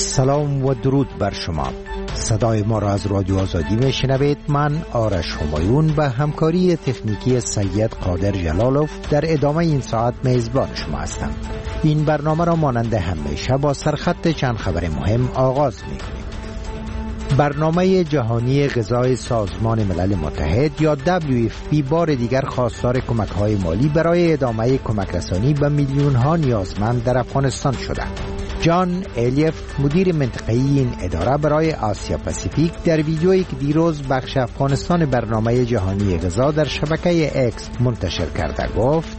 سلام و درود بر شما. صدای ما را از رادیو آزادی میشنوید. من آرش همایون به همکاری تکنیکی سید قادر جلالوف در ادامه این ساعت میزبان شما هستم. این برنامه را مانند همیشه با سرخط چند خبر مهم آغاز می‌کنیم. برنامه جهانی غذای سازمان ملل متحد یا WFP بار دیگر خواستار کمک‌های مالی برای ادامه کمک رسانی به میلیون‌ها نیازمند در افغانستان شده. جان الیف مدیر منطقه‌ای این اداره برای آسیا پاسیفیک در ویدیویی که دیروز بخش افغانستان برنامه جهانی غذا در شبکه اکس منتشر کرده گفت: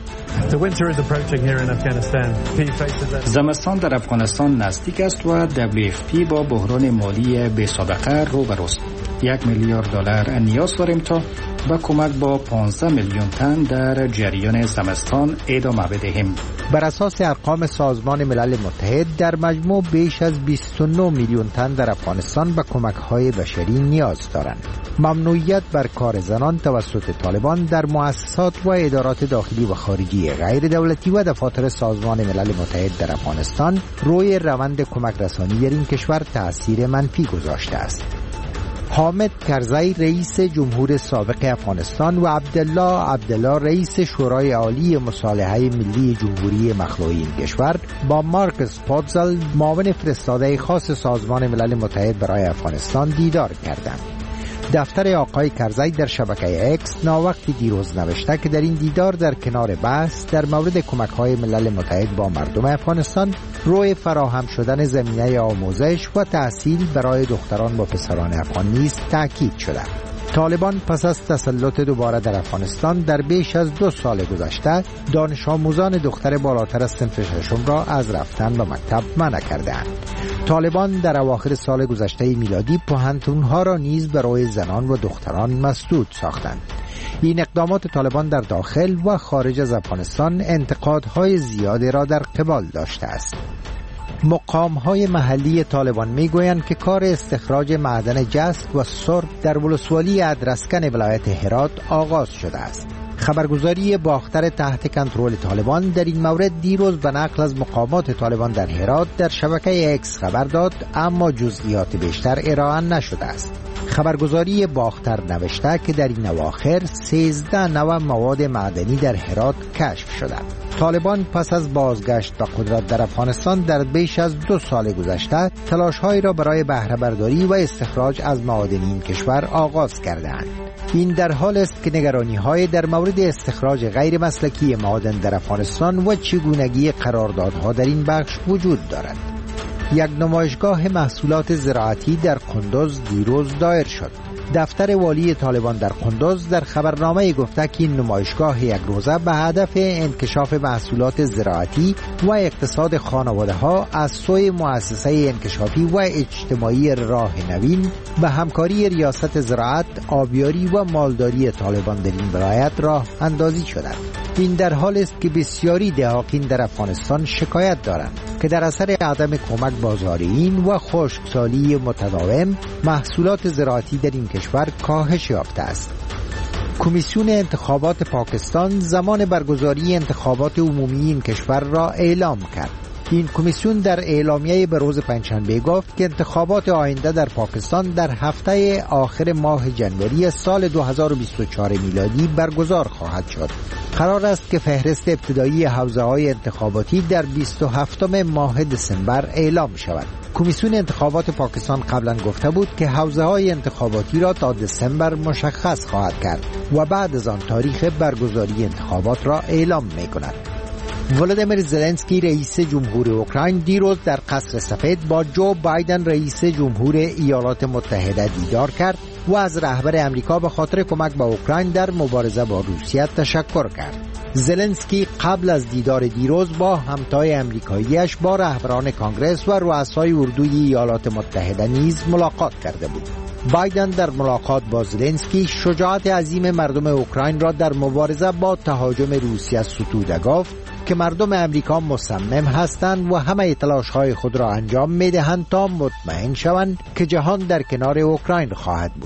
زمستان در افغانستان نزدیک است و WFP با بحران مالی بی‌سابقه روبروست. $1 میلیارد نیاز داریم تا با کمک با 15 میلیون تن در جریان زمستان ادامه بدهیم. بر اساس ارقام سازمان ملل متحد در مجموع بیش از 29 میلیون تن در افغانستان به کمک‌های بشری نیاز دارند. ممنوعیت بر کار زنان توسط طالبان در مؤسسات و ادارات داخلی و خارجی غیر دولتی و دفاتر سازمان ملل متحد در افغانستان روی روند کمک رسانی در این کشور تأثیر منفی گذاشته است. حامد کرزی رئیس جمهور سابق افغانستان و عبدالله رئیس شورای عالی مصالحه ملی جمهوری مخلوعی این کشور با مارکس پوتزل معاون فرستاده خاص سازمان ملل متحد برای افغانستان دیدار کردند. دفتر آقای کرزی در شبکه اکس ناوقتی دیروز نوشته که در این دیدار در کنار بحث در مورد کمک‌های ملل متحد با مردم افغانستان روی فراهم شدن زمینه آموزش و تحصیل برای دختران و پسران افغان نیز تاکید شده. طالبان پس از تسلط دوباره در افغانستان در بیش از 2 سال گذشته دانش آموزان دختر بالاتر از صنف ششم را از رفتن به مکتب منع کردند. طالبان در اواخر سال گذشته میلادی پوهنتون‌ها را نیز برای زنان و دختران مسدود ساختند. این اقدامات طالبان در داخل و خارج از افغانستان انتقادهای زیادی را در قبال داشته است. مقام‌های محلی طالبان می‌گویند که کار استخراج معدن جست و سرب در ولسوالی ادرسکن ولایت هرات آغاز شده است. خبرگزاری باختر تحت کنترل طالبان در این مورد دیروز به نقل از مقامات طالبان در هرات در شبکه اکس خبر داد، اما جزئیات بیشتر ارائه نشده است. خبرگزاری باختر نوشته که در این اواخر 13 نوع مواد معدنی در هرات کشف شده. طالبان پس از بازگشت به قدرت در افغانستان در بیش از 2 سال گذشته تلاش‌هایی را برای بهره برداری و استخراج از معادن این کشور آغاز کردند. این در حال است که نگرانی‌های در مورد استخراج غیر مسلکی معادن در افغانستان و چگونگی قراردادها در این بخش وجود دارد. یک نمایشگاه محصولات زراعتی در قندوز دیروز دایر شد. دفتر والی طالبان در قندوز در خبرنامه گفته که این نمایشگاه یک روزه به هدف انکشاف محصولات زراعتی و اقتصاد خانواده‌ها از سوی مؤسسه انکشافی و اجتماعی راه نوین به همکاری ریاست زراعت، آبیاری و مالداری طالبان در این ولایت راه اندازی شده. این در حال است که بسیاری دهاقین در افغانستان شکایت دارند که در اثر عدم کمک بازاریین و خشکسالی متداوم محصولات زراعتی در این کشور کاهش یافته است. کمیسیون انتخابات پاکستان زمان برگزاری انتخابات عمومی این کشور را اعلام کرد. این کمیسیون در اعلامیه به روز پنجشنبه گفت که انتخابات آینده در پاکستان در هفته آخر ماه جنوری سال 2024 میلادی برگزار خواهد شد. قرار است که فهرست ابتدایی حوزه‌های انتخاباتی در 27 ماه دسامبر اعلام شود. کمیسیون انتخابات پاکستان قبلا گفته بود که حوزه‌های انتخاباتی را تا دسامبر مشخص خواهد کرد و بعد از آن تاریخ برگزاری انتخابات را اعلام می‌کند. ولادیمیر زلنسکی رئیس جمهور اوکراین دیروز در قصر سفید با جو بایدن رئیس جمهور ایالات متحده دیدار کرد و از رهبر امریکا به خاطر کمک به اوکراین در مبارزه با روسیه تشکر کرد. زلنسکی قبل از دیدار دیروز با همتای امریکاییش با رهبران کانگرس و رؤسای اردوی ایالات متحده نیز ملاقات کرده بود. بایدن در ملاقات با زلنسکی شجاعت عظیم مردم اوکراین را در مبارزه با تهاجم روسیه ستوده گفت که مردم امریکا مصمم هستند و همه تلاش‌های خود را انجام می‌دهند تا مطمئن شوند که جهان در کنار اوکراین خواهد بود.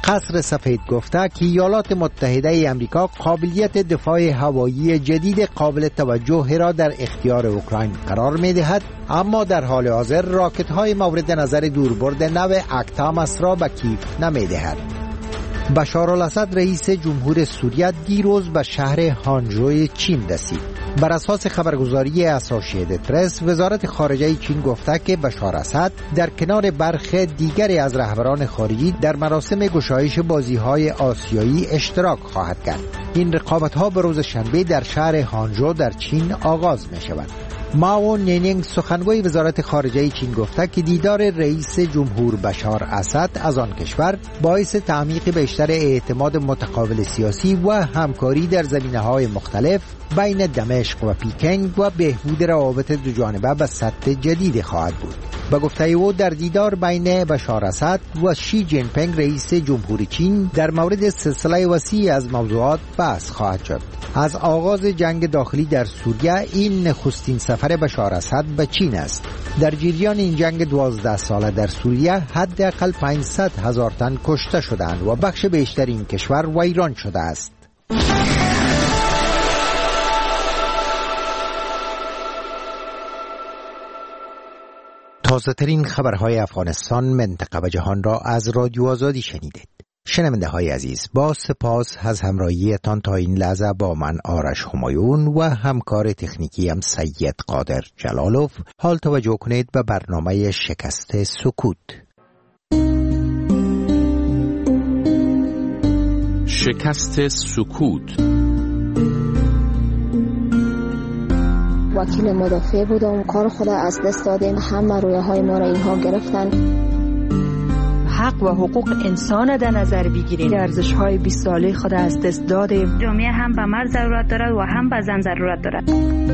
قصر سفید گفته که ایالات متحده ای امریکا قابلیت دفاع هوایی جدید قابل توجه را در اختیار اوکراین قرار می دهد، اما در حال حاضر راکت های مورد نظر دوربرد نو اکتامس را به کیف نمی دهد. بشار الاسد رئیس جمهور سوریه دیروز به شهر هانجوی چین رسید. بر اساس خبرگزاری اسوسییتد پرس، وزارت خارجه چین گفته که بشار اسد در کنار برخی دیگری از رهبران خارجی در مراسم گشایش بازی‌های آسیایی اشتراک خواهد کرد. این رقابت‌ها به روز شنبه در شهر هانجو در چین آغاز می‌شود. ماو نینینگ سخنگوی وزارت خارجه چین گفته که دیدار رئیس جمهور بشار اسد از آن کشور باعث تعمیق بیشتر اعتماد متقابل سیاسی و همکاری در زمینه‌های مختلف بین دمشق و پیکنگ و بهبود روابط دو جانبه به سطح جدید خواهد بود. با گفته او در دیدار بین بشار اسد و شی جین پینگ رئیس جمهور چین در مورد سلسله وسیع از موضوعات بحث خواهد شد. از آغاز جنگ داخلی در سوریه این نخستین سفر بشار اسد به چین است. در جریان این جنگ 12 ساله در سوریه حداقل 500,000 تن کشته شدند و بخش بیشتر این کشور ویران شده است. تازه ترین خبرهای افغانستان، منطقه و جهان را از رادیو آزادی شنیدید. شنونده های عزیز، با سپاس از همراهیتان تا این لحظه با من آرش همایون و همکار تکنیکیم سید قادر جلالوف. حال توجه کنید به برنامه شکست سکوت. شکست سکوت. وکیل مدافع بودم، کار خود از دست دادیم، همه رویاهای ما را اینها گرفتن. حق و حقوق انسان در نظر بگیریم. ارزش‌های 20 ساله خود از دست دادیم. جامعه هم به مرد ضرورت دارد و هم به زن ضرورت دارد.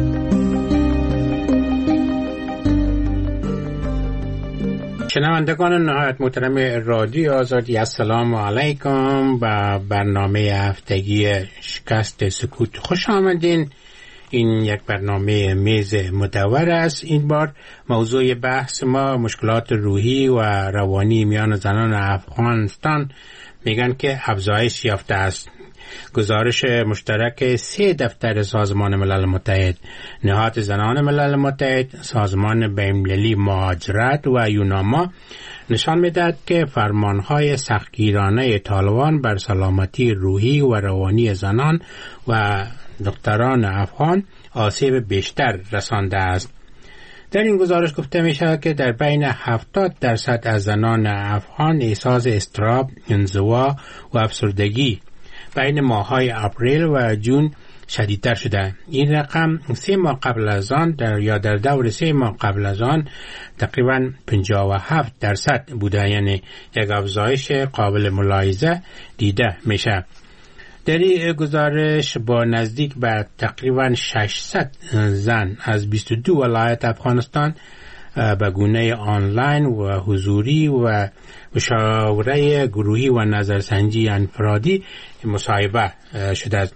شنوندگان نهایت محترم رادیو آزادی، السلام علیکم. و برنامه هفتگی شکست سکوت خوش آمدین. این یک برنامه میز مدور است. این بار موضوع بحث ما مشکلات روحی و روانی میان زنان افغانستان میگن که افزایش یافته است. گزارش مشترک 3 دفتر سازمان ملل متحد، نهاد زنان ملل متحد، سازمان بین‌المللی مهاجرت و یوناما نشان میدهد که فرمانهای سختگیرانه طالبان بر سلامتی روحی و روانی زنان و دختران افغان آسیب بیشتر رسانده است. در این گزارش گفته می شود که در بین 70% از زنان افغان احساس اضطراب، انزوا و افسردگی بین ماه‌های اپریل و جون شدیدتر شده. این رقم 3 ماه قبل از آن در دور 3 ماه قبل از آن تقریباً 57% بوده، یعنی یک افزایش قابل ملاحظه دیده میشه. در این گزارش با نزدیک به تقریباً 600 زن از 22 ولایت افغانستان به گونه آنلاین و حضوری و مشاوره گروهی و نظرسنجی انفرادی مصاحبه شده است.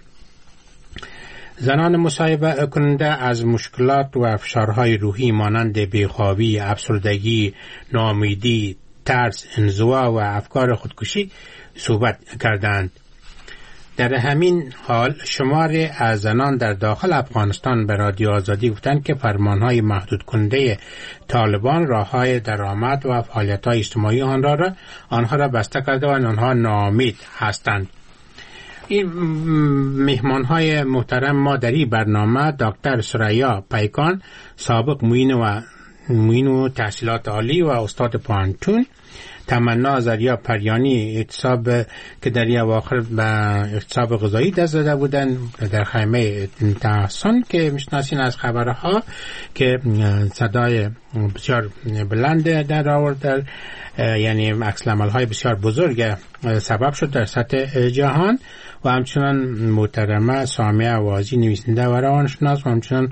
زنان مصاحبه کننده از مشکلات و فشارهای روحی مانند بیخوابی، افسردگی، ناامیدی، ترس، انزوا و افکار خودکشی صحبت کردند. در همین حال شماری از زنان در داخل افغانستان به رادیو آزادی گفتند که فرمانهای محدود کننده طالبان راههای درآمد و فعالیت‌های اجتماعی آنها را بسته کرده و آنها ناامید هستند. این مهمانهای محترم ما در این برنامه دکتر سریا پیکان، سابق معین و تحصیلات عالی و استاد پانتون، تمنا زریا پریانی، اعتصاب که در این اواخر به اعتصاب غذایی دست زده بودن در خیمه تحسن که میشناسین از خبرها، که صدای بسیار بلند در آورد، یعنی عکس العمل‌های بسیار بزرگ سبب شد در سطح جهان. و همچنان محترمه سامیه وازی، نویسنده و روانشناس، و همچنان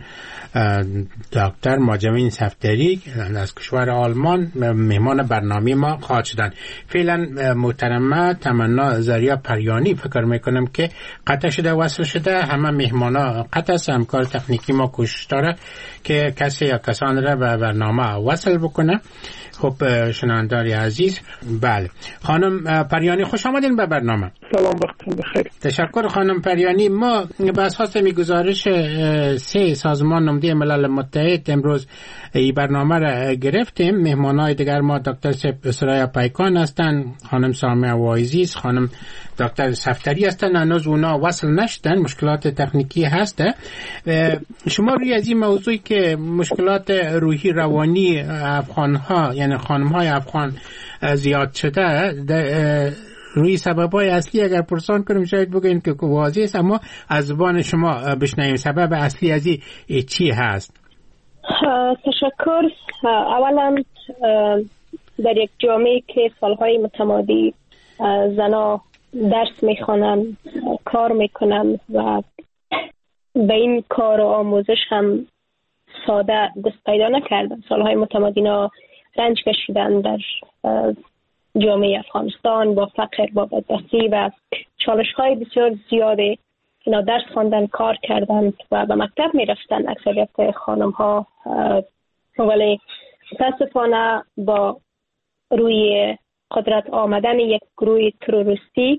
دکتر ماجمین صفدری از کشور آلمان مهمان برنامه ما خواهد شدن. فعلا محترمه تمنا زریا پریانی فکر میکنم که قطع شده، وصل شده. همه مهمانا قطع است. همکار تکنیکی ما کوشش داره که کسی یا کسان را به برنامه برنامه وصل بکنه. خب شنوندگان عزیز، بله خانم پریانی خوش آمدین به برنامه. سلام، وقتتون بخیر. تشکر خانم پریانی. ما به اساس گزارش 3 سازمان نمده ملل متحد امروز این برنامه را گرفتیم. مهمانای دیگر ما دکتر سرایا پیکان هستند، خانم سامیه واعظی، خانم دکتر صفتری هستند. هنوز اونا وصل نشدن، مشکلات تکنیکی هست. شما روی از این موضوعی که مشکلات روحی روانی افغان‌ها یعنی خانم‌های افغان زیاد شده، روی سبب‌های اصلی اگر پرسان کنیم شاید بگین که واضح است، اما از زبان شما بشنویم سبب اصلی از این چی هست؟ تشکر. اولا در یک جامعه که سالهای متمادی زنا درس میخوانن، کار میکنن و به این کار و آموزش هم ساده دست پیدا نکردن، سالهای متمادینا رنج کشیدن در جامعه افغانستان با فقر، با بدبختی و چالش‌های بسیار زیاده. اینا درس خواندن، کار کردن و به مکتب میرفتن اکثریت خانم‌ها، ولی متاسفانه با روی قدرت آمدن یک گروه تروریستی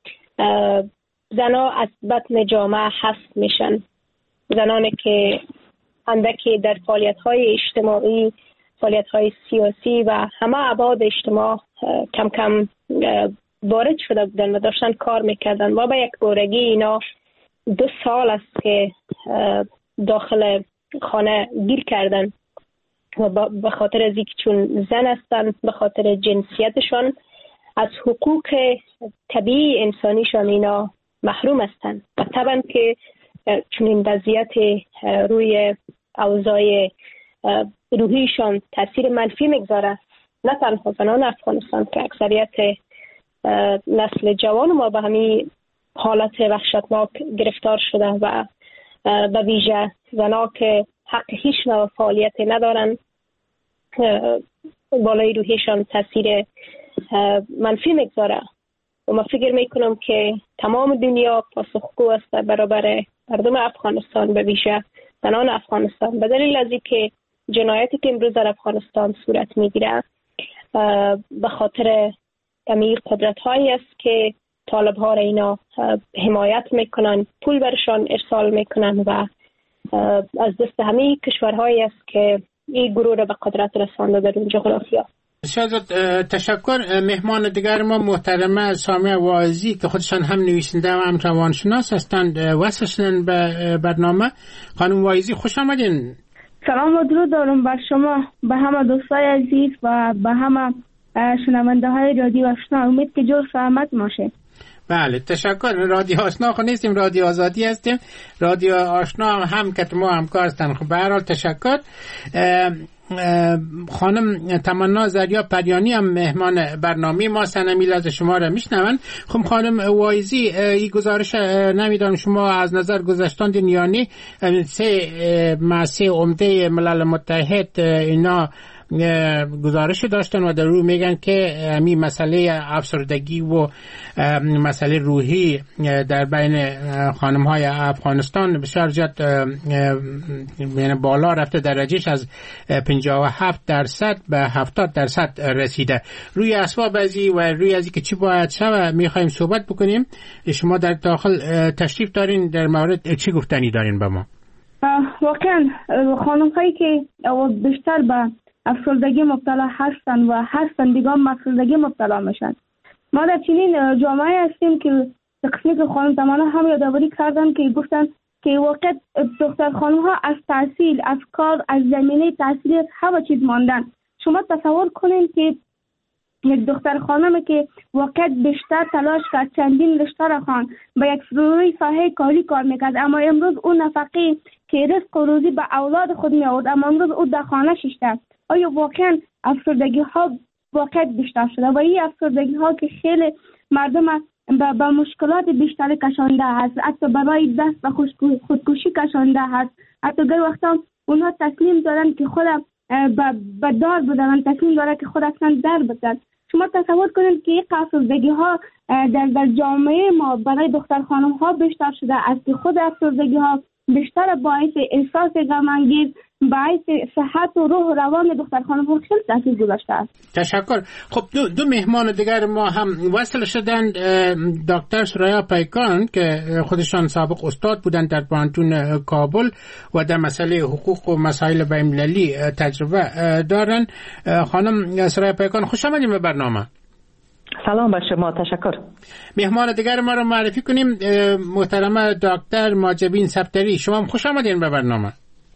زنها از بطن جامعه حذف میشن. زنانی که اندکی در فعالیت‌های اجتماعی، فعالیت‌های سیاسی و همه ابعاد اجتماع کم کم وارد شده بودن و داشتن کار میکردن و به یک بارگی اینا 2 سال است که داخل خانه گیر کردن و به خاطر از اینکه چون زن هستن، به خاطر جنسیتشان از حقوق طبیعی انسانیشان اینا محروم هستن و طبعا که چون این وضعیت روی اوضاع روحیشان تاثیر منفی میگذاره. نه تنها زنان افغانستان که اکثریت نسل جوان ما به همین حالت وحشتناک گرفتار شده و به ویژه زنها که حق هیچ نوع فعالیت ندارن، بالای روحیشان تاثیر منفی میگذاره و من فکر میکنم که تمام دنیا پاسخگو است برابر مردم افغانستان، به ویژه زنان افغانستان، به دلیل از اینکه جنایتی که امروز در افغانستان صورت میگیره به خاطر کمی قدرت هایی است که طالب ها را اینا حمایت میکنن، پول برشان ارسال میکنن و از دست همه کشورهایی است که این گروه را به قدرت رسانده در اون جغرافیا. تشکر. مهمان دیگر ما محترمه سامیه واعظی که خودشان هم نویسنده و هم روانشناس هستند وصل شدن به برنامه. خانم واعظی خوش آمدین. سلام و درود دارم بر شما، به همه دوستای عزیز و به همه شنونده های رادیو آشنا. امید که جور سلامت باشه. بله تشکر. رادیو آشنا خو نیستیم، رادیو آزادی هستیم. رادیو آشنا هم که ما همکار هستن. خب به هر حال تشکر. خانم تمنا زریا پریانی هم مهمان برنامه ما سنمیل از شما را میشنون. خب خانم واعظی، این گزارش نمیدونم شما از نظر گذشتان دنیانی 3 عمده ملل متحد اینا گزارش داشتن و در رو میگن که همین مسئله افسردگی و مسئله روحی در بین خانم های افغانستان بسیار زیاد یعنی بالا رفته، درجهش از 57% به 70% رسیده. روی اسباب ازی و روی ازی که چی باید شود میخوایم صحبت بکنیم. شما در داخل تشریف دارین، در مورد چی گفتنی دارین به ما؟ واقعا خانم هایی که بیشتر به افسردگی مبتلا هستن و هستن دیگه افسردگی مبتلا میشن. ما در چنین جامعه هستیم که قسمی که خانم تمنا هم یادآوری کردن که گفتن که واقع دختر خانم ها از تحصیل، از کار، از زمینه تحصیلی همه چیز ماندن. شما تصور کنین که یک دختر خانمی که واقع بیشتر تلاش کرد، چندین رشته را خواند، به یک روی ساحه کاری کار میکرد، اما امروز اون نفقه که رزق و روزی به اولاد خود می آورد، اما امروز او در خانه شیشته. آیا واقعا افسردگی ها واقع بیشتر شده و این افسردگی ها که خیلی مردم به مشکلات بیشتر کشانده هست، حتی برای دست به خودکشی کشانده هست. حتی گر وقتا اونها تصمیم دارن که خود به دار بدن، تصمیم دارن که خود اصلا در بدن. شما تصور کنید که این افسردگی ها در جامعه ما برای دختر خانم ها بیشتر شده است که خود افسردگی ها بیشتر باعث احساس غم‌انگیز، باعث صحت و روح و روان دختر خانم خیلی تاثیر گذاشته است. تشکر. خب دو مهمان دیگر ما هم وصل شدند، دکتر سریا پیکان که خودشان سابق استاد بودند در پانتون کابل و در مسئله حقوق و مسائل بین‌المللی تجربه دارند. خانم سریا پیکان، خوش آمدید به برنامه. سلام به شما، تشکر. مهمان دیگر ما رو معرفی کنیم، محترمه دکتر ماجبین صفتری، شما هم خوش آمدین به برنامه.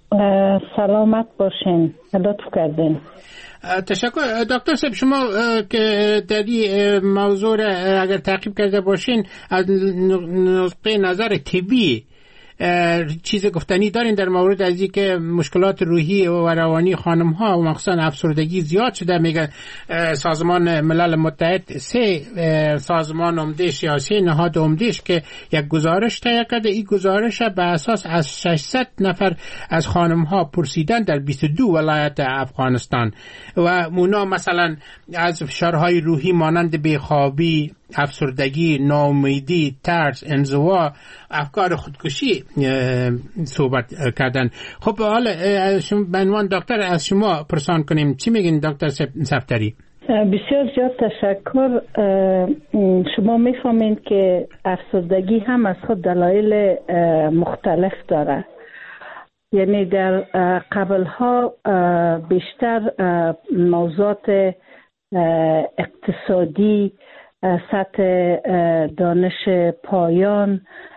سلامت باشین، لطف کردین. تشکر. دکتر صاحب، شما که در این موضوع اگر تعقیب کرده باشین از نقطه نظر طبی چیز گفتنی دارین در مورد از اینکه مشکلات روحی و روانی خانم ها و مخصوصا افسردگی زیاد شده؟ میگه سازمان ملل متحد 3 سازمان عمده سیاسی نهاد عمدهش که یک گزارش تهیه کرده، این گزارش به اساس از 600 نفر از خانم ها پرسیدن در 22 ولایت افغانستان و اونا مثلا از فشارهای روحی مانند بیخوابی، افسردگی، ناامیدی، ترس، انزوا، افکار خودکشی صحبت کردن. خب حالا به عنوان دکتر از شما پرسان کنیم، چی میگین دکتر صفتری؟ بسیار زیاد تشکر. شما میفهمین که افسردگی هم از خود دلایل مختلف داره. یعنی در قبلها بیشتر موضوعات اقتصادی، سطح دانش پایان،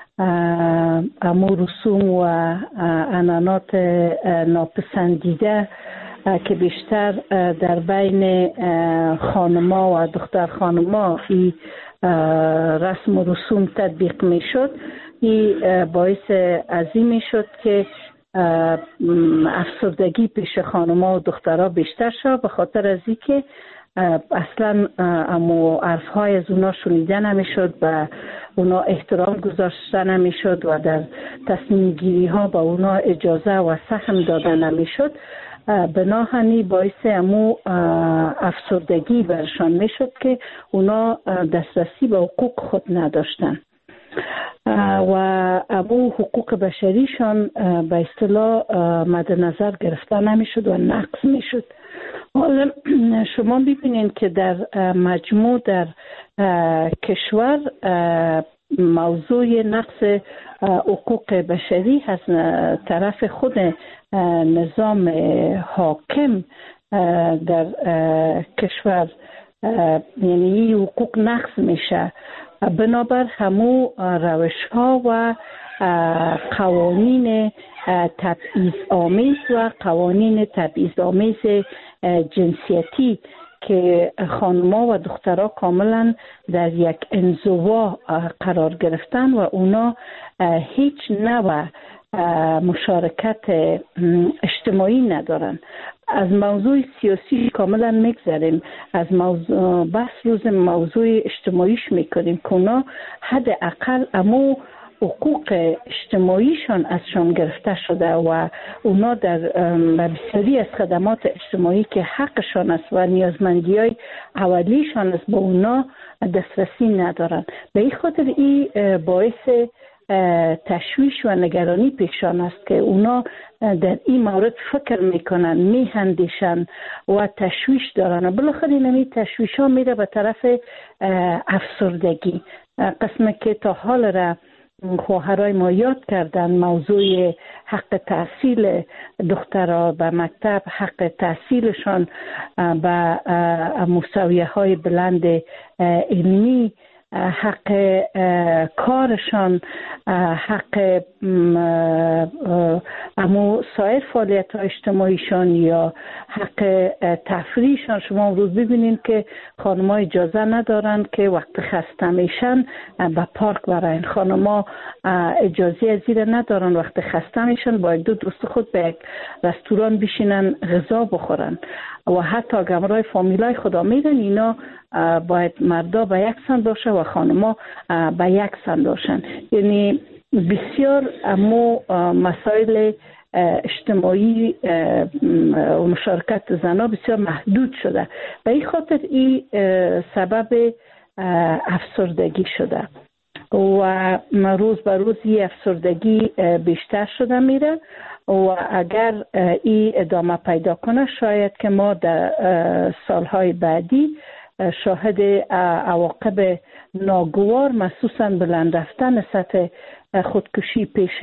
امور رسوم و عنعنات ناپسندیده که بیشتر در بین خانما و دختر خانما این رسم و رسوم تطبیق می شد، این باعث عظیم می شد که افسردگی پیش خانما و دخترها بیشتر شد، به خاطر از این که اصلا امو عرفهای از اونا شنیده نمیشد و اونا احترام گذاشته نمیشد و در تصمیم گیری ها با اونا اجازه و سهم داده نمیشد. بناهنی باعث امو افسردگی برشان میشد که اونا دسترسی به حقوق خود نداشتن و امو حقوق بشریشان به اصطلاح مد نظر گرفته نمیشد و نقض میشد. حالا شما ببینید که در مجموع در کشور موضوع نقض حقوق بشری از طرف خود نظام حاکم در کشور، یعنی حقوق نقض میشه، بنابر همو روش ها و قوانین تبعیض آمیز و قوانین تبعیض آمیز جنسیتی که خانم‌ها و دخترها کاملا در یک انزوا قرار گرفتن و اونا هیچ نوع مشارکت اجتماعی ندارن. از موضوع سیاسی کاملا میگذریم، از موضوع بس روز موضوع اجتماعیش میکنیم که اونا حداقل امو حقوق اجتماعیشان ازشان گرفته شده و اونا در بسیاری از خدمات اجتماعی که حقشان است و نیازمندی‌های اولیشان است به اونا دسترسی ندارن. به این خاطر این باعث تشویش و نگرانی پیشان است که اونا در این مورد فکر میکنن، میهندیشن و تشویش دارن و بالاخره این تشویش ها میره به طرف افسردگی. قسمه که تا حال را خواهرای ما یاد کردن، موضوع حق تحصیل دخترها به مکتب، حق تحصیلشان به مساویه های بلند علمی، حق کارشان، حق امو سایر فعالیت های اجتماعیشان یا حق تفریحشان. شما امروز ببینید که خانم‌ها اجازه ندارن که وقت خسته میشن به پارک برن. خانم‌ها اجازه از این ندارن وقت خسته میشن با دو دوست خود به یک رستوران بشینن غذا بخورن و حتی گمرای فامیلای خدا میرن. اینا باید مردا به یک سن باشه و خانما به یک سن باشن. یعنی بسیار امو مسائل اجتماعی و مشارکت زنها بسیار محدود شده. به این خاطر این سبب افسردگی شده. و روز به روز این افسردگی بیشتر شده میره و اگر این ادامه پیدا کنه شاید که ما در سالهای بعدی شاهد عواقب ناگوار مخصوصا بلند رفتن سطح خودکشی پیش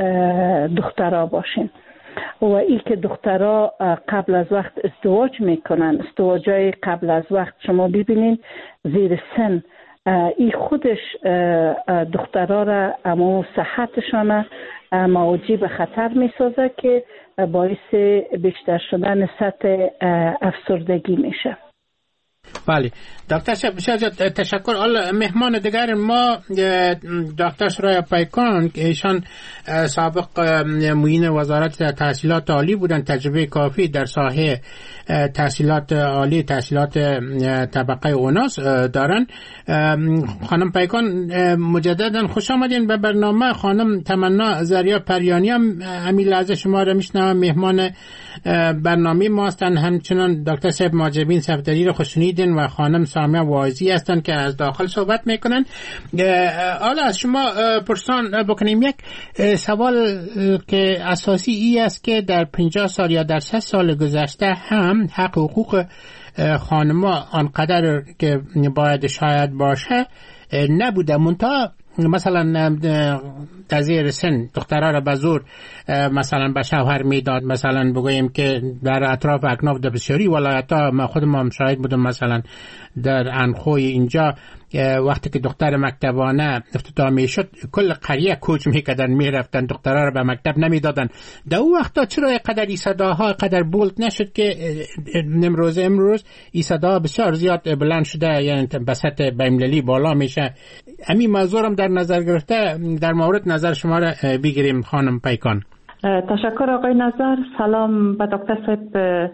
دخترها باشیم. و این که دخترها قبل از وقت ازدواج میکنن، ازدواجای قبل از وقت شما ببینین زیر سن، این خودش دخترها را اما صحتشان موجب به خطر میسازه که باعث بیشتر شدن سطح افسردگی میشه. بله دکتر شاه تشکر. مهمان دیگر ما دکتر سرای پیکان که ایشان سابق معین وزارت تحصیلات عالی بودن، تجربه کافی در ساحه تحصیلات عالی، تحصیلات طبقه اوناس دارن. خانم پیکان مجددا خوش آمدین به برنامه. خانم تمنا زریا پریانی هم همین لحظه شما را میشنوم، مهمان برنامه ما هستند. همچنان دکتر صاحب ماجبین صفدری رو خوشنیدین و خانم سامیه واعظی هستند که از داخل صحبت میکنن. حالا از شما پرسان بکنیم، یک سوال که اساسی ای است که در 50 سال یا در 100 سال گذشته هم حق حقوق خانم‌ها آنقدر که باید شاید باشه نبوده. منتها مثلا در زیر سن دخترها را به زور مثلا به شوهر میداد. مثلا بگوییم که در اطراف اکناف در بسیاری ولایت‌ها، ما خودم شاهد بودم، مثلا در انخوی اینجا وقتی که دختر مکتبانه افتتاح میشد کل قریه کوچ میکردن میرفتن، دخترها را به مکتب نمیدادن. در اون وقتا چرا قدر این صداها قدر بولد نشد که امروز این صدا بسیار زیاد بلند شده، یعنی به سطح بین‌المللی بالا میشه. همین موضوع هم در نظر گرفته در مورد نظر شما را بگیریم خانم پیکان. تشکر آقای نظر. سلام به دکتر صاحب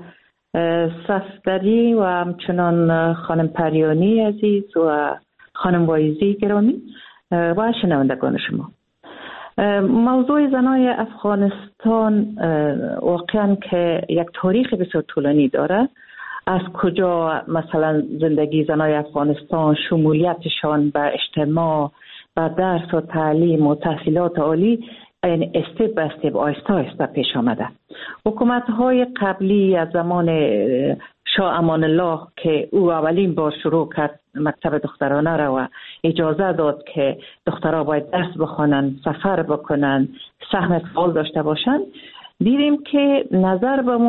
صفدری و همچنان خانم پریانی عزیز و خانم واعظی گرامی و شنوندگان شما. موضوع زنای افغانستان واقعا که یک تاریخ بسیار طولانی داره. از کجا مثلا زندگی زنای افغانستان، شمولیتشان به اجتماع، به درس و تعلیم و تحصیلات عالی، یعنی استپ به استپ، آهسته آهسته پیش آمده. حکومت‌های قبلی از زمان شاه امان الله که او اولین بار شروع کرد مکتب دخترانه را و اجازه داد که دخترها باید درس بخوانند، سفر بکنند، سهم فعال داشته باشند، دیدیم که نظر به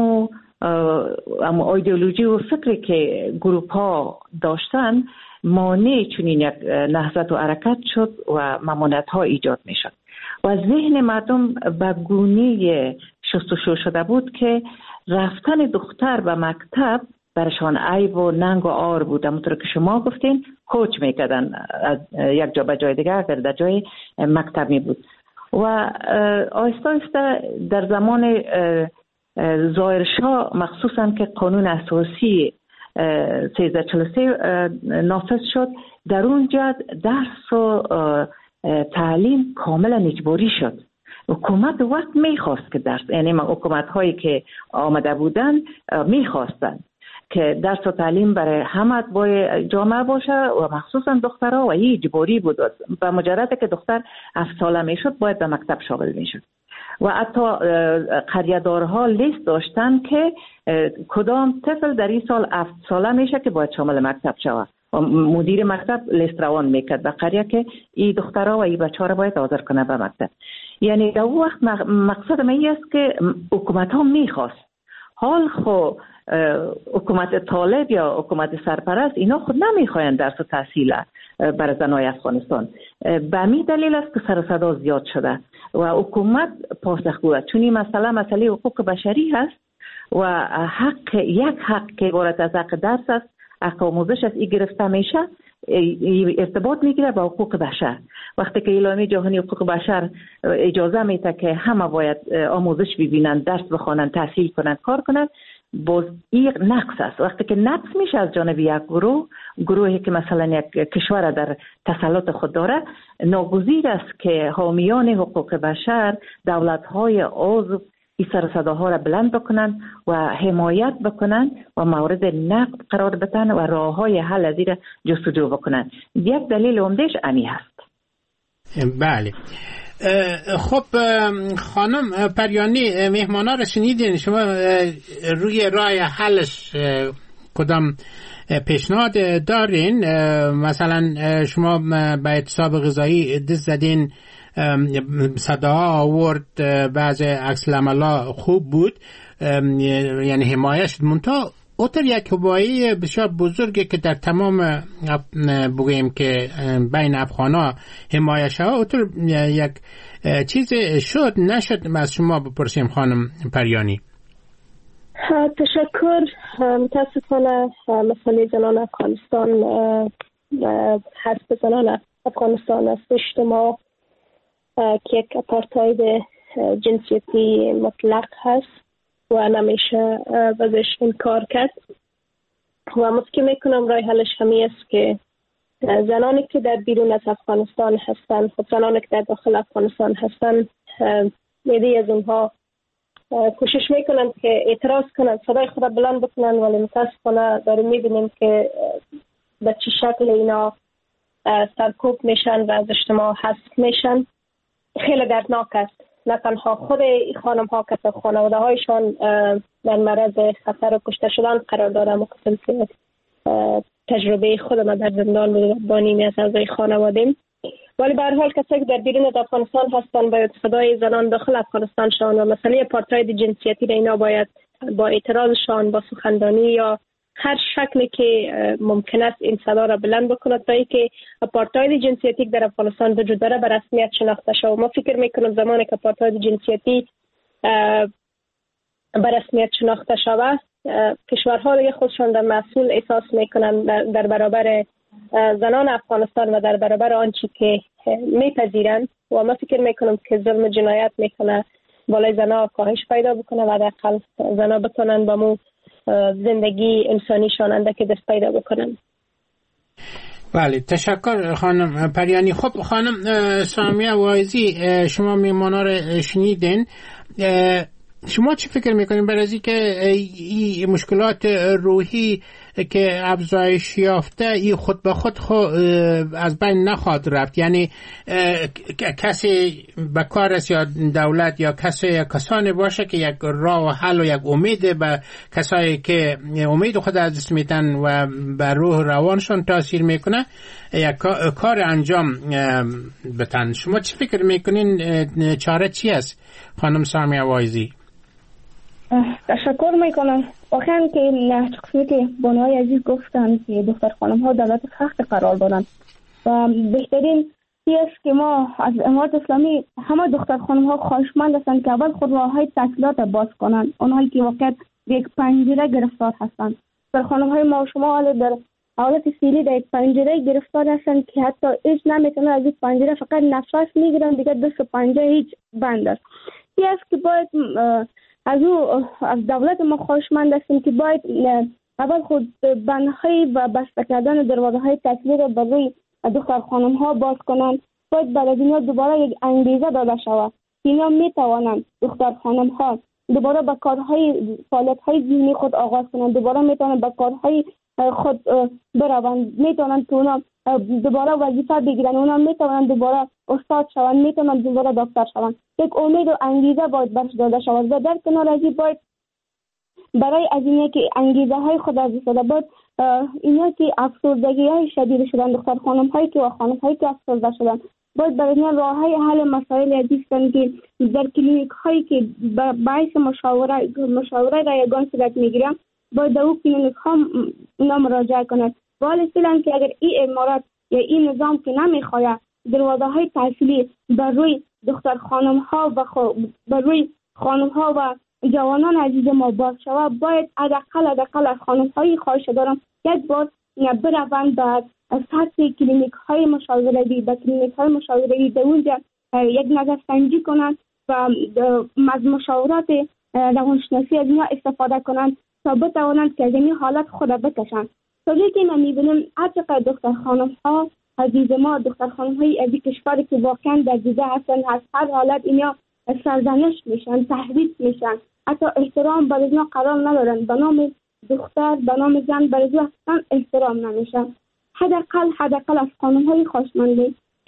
اما ایدئولوژی و فکری که گروپ ها داشتن مانع چنین یک نهضت و حرکت شد و ممانعت ها ایجاد می شد و ذهن مردم به گونه شستشو شده بود که رفتن دختر به مکتب برشان عیب و ننگ و عار بود. همونطور که شما گفتین کوچ میکردن از یک جا به جای دیگر اگر در جای مکتب می بود و آهسته آهسته در زمان ظاهر شاه مخصوصا که قانون اساسی 1343 نافذ شد، در اونجا درس و تعلیم کاملا اجباری شد. حکومت وقت میخواست که درس، یعنی حکومت هایی که آمده بودن میخواستن که درس و تعلیم برای همه باید جامعه باشه و مخصوصا دخترها و این اجباری بود. به مجرد که دختر 7 ساله میشد باید به مکتب شامل میشد و حتی قریه‌دارها لیست داشتن که کدام طفل در این سال 7 ساله میشه که باید شامل مکتب شود و مدیر مکتب لیست روان میکرد به قریه که این دخترها و این بچه‌ها باید حاضر کنه به مکتب. یعنی در وقت مقصد من این است که حکومت ها میخواست. حال خو حکومت طالب یا حکومت سرپرست اینا خود نمیخواین درس و تحصیل برای زنای افغانستان. به همین دلیل است که سر و صدا زیاد شده و حکومت پاسخگو است، چون این مسئله حقوق بشری هست و یک حق که عبارت از حق درس است، حق آموزش است، این گرفته میشه ارتباط میگیره با حقوق بشر. وقتی که اعلامیه جهانی حقوق بشر اجازه میده که همه باید آموزش ببینن، درس بخوانن، تحصیل کنن، کار کنن، باز این نقص است. وقتی که نقص میشه از جانب یک گروهی که مثلا یک کشور در تسلط خود داره، ناگزیر است که حامیان حقوق بشر، دولت‌های عضو این سر صداها را بلند بکنن و حمایت بکنن و مورد نقد قرار بدن و راه‌های حل از این جستجو بکنن. یک دلیل عمده‌اش امی هست. بله. خب خانم پریانی، مهمانا رو شنیدین، شما روی راه حلش کدام پیشنهاد دارین؟ مثلا شما به اعتصاب غذایی دست زدین، صداها آورد، بعض عکس العملا خوب بود، یعنی حمایه شد، منتها اوتر یک حمایه بسیار بزرگی که در تمام بگوییم که بین افغانا حمایه شد، اوتر یک چیز شد نشد؟ از شما بپرسیم خانم پریانی. تشکر. متاسفانه مسئله زنان افغانستان، حسب زنان افغانستان از اجتماع که یک اپارتاید جنسیتی مطلق هست و نمیشه ازش انکار کرد و مسکن میکنم رای حلش همی است که زنانی که در بیرون از افغانستان هستن، خب زنانی که در داخل افغانستان هستن، میدی از اونها کوشش میکنن که اعتراض کنن، صدای خود بلند بکنن، ولی متاسفانه داریم میبینیم که به چه شکل اینا سرکوب میشن و از اجتماع حذف میشن. خیلی دردناک است. نه تنها خود خانم ها که خانواده هایشان در معرض خطر و کشته شدن قرار دارم و که تجربه خود ما در زندان بوده با نیمی از اعضای خانواده‌ام، ولی به هر حال کسایی که در بیرون افغانستان هستن باید صدای زنان داخل افغانستان شان و مسئله آپارتاید جنسیتی را اینا باید با اعتراضشان، با سخنرانی یا هر شکلی که ممکن است این صدا را بلند بکند تا اینکه آپارتاید جنسیتی در افغانستان وجود داره به رسمیت شناخته شود. ما فکر میکنم زمانی که آپارتاید جنسیتی به رسمیت شناخته شود، کشورها دیگه خودشان در مسئول احساس میکنن در برابر زنان افغانستان و در برابر آنچه که میپذیرن و ما فکر میکنم که ظلم جنایت میکنه بالای زنها کاهش پیدا بکنه و در حال زنها بتونن با مو زندگی انسانیشان اندک دست پیدا بکنن. بله، تشکر خانم پریانی. خب خانم سامیه واعظی، شما میمانا رو شنیدین، شما چی فکر میکنین برای از اینکه این مشکلات روحی که افزایش یافته این خود به خود از بین نخواهد رفت؟ یعنی کسی به کار است یا دولت یا کسانی باشه که یک راه و حل و یک امید به کسایی که امید خود از دست میدن و به روح روانشون تاثیر میکنه یک کار انجام بتن. شما چی فکر میکنین چاره چی است خانم سامیه واعظی؟ تشکر میکنم. واقعا که قسمی که بانوهای عزیز گفتن که دختر خانم ها دولت سخت قرار دارن و بهترین است که ما از امارات اسلامی همه دختر خانم ها خواهشمند هستند که اول خود راه های تحصیلات باز کنند، اونهایی که واقعا یک پنجره گرفتار هستند. دختر خانم های ما و شما حالا در حالت سیلی در یک پنجره گرفتار هستند که حتی هیچ نمیتونن از این پنجره، فقط نفس میگیرن دیگه دست پنجره هیچ بند است. است که باید از دولت ما خواهشمند هستیم که باید اول خود بندهای و بسته کردن دروازه های تحصیلی را برای دختر خانم ها باز کنند. باید برای دنیا دوباره یک انگیزه داده شود. اینا می توانند دختر خانم ها دوباره به کارهای فعالیت های ذهنی خود آغاز کنند، دوباره می توانند به کارهای خود بروند، می توانند که اونا دوباره وظیفه بگیرن، اونا می توانند دوباره استاد شوند، می توانند دوباره دکتر شوند. یک امید و انگیزه باید برش داده شود و در کنار ازی باید برای از اینه که انگیزه های خود از داده باید اینا که افسردگی های شدید شدن، دختر خانم هایی که و خانم هایی که افسرده شدن، باید برای اینا راه های حل مسائل عزیزن که در کلینیک هایی که باعث مشاوره رایگان صورت میگیرن باید در اون کلینیک ها اونا مراجعه کنند. ولی فعلا که اگر این امارات یا این نظام که نمیخواد دروازه های تحصیلی بر روی دختر خانم ها و بر روی خانم ها و جوانان عزیز ما باز شود، باید حداقل از خانم هایی خواهش دارم یک بار بروند به سطح کلینیک های مشاورتی، به کلینیک های مشاورتی در اونجا یک نظر سنجی کنند و از مشاورات روانشناسی از اینا استفاده کنند تا بتوانند که از این حالت خود بکشند. طوری که ما میبینیم هرچقدر دختر خانم ها عزیز ما، دختر خانم های از کشوری که واقعا در دیده هستن، از هر حالت اینا سرزنش میشن، تهدید میشن، حتی احترام برای اینا قرار ندارن، به نام دختر به نام زن برای اینا اصلا احترام نمیشن. حداقل از خانم های خواهشمندی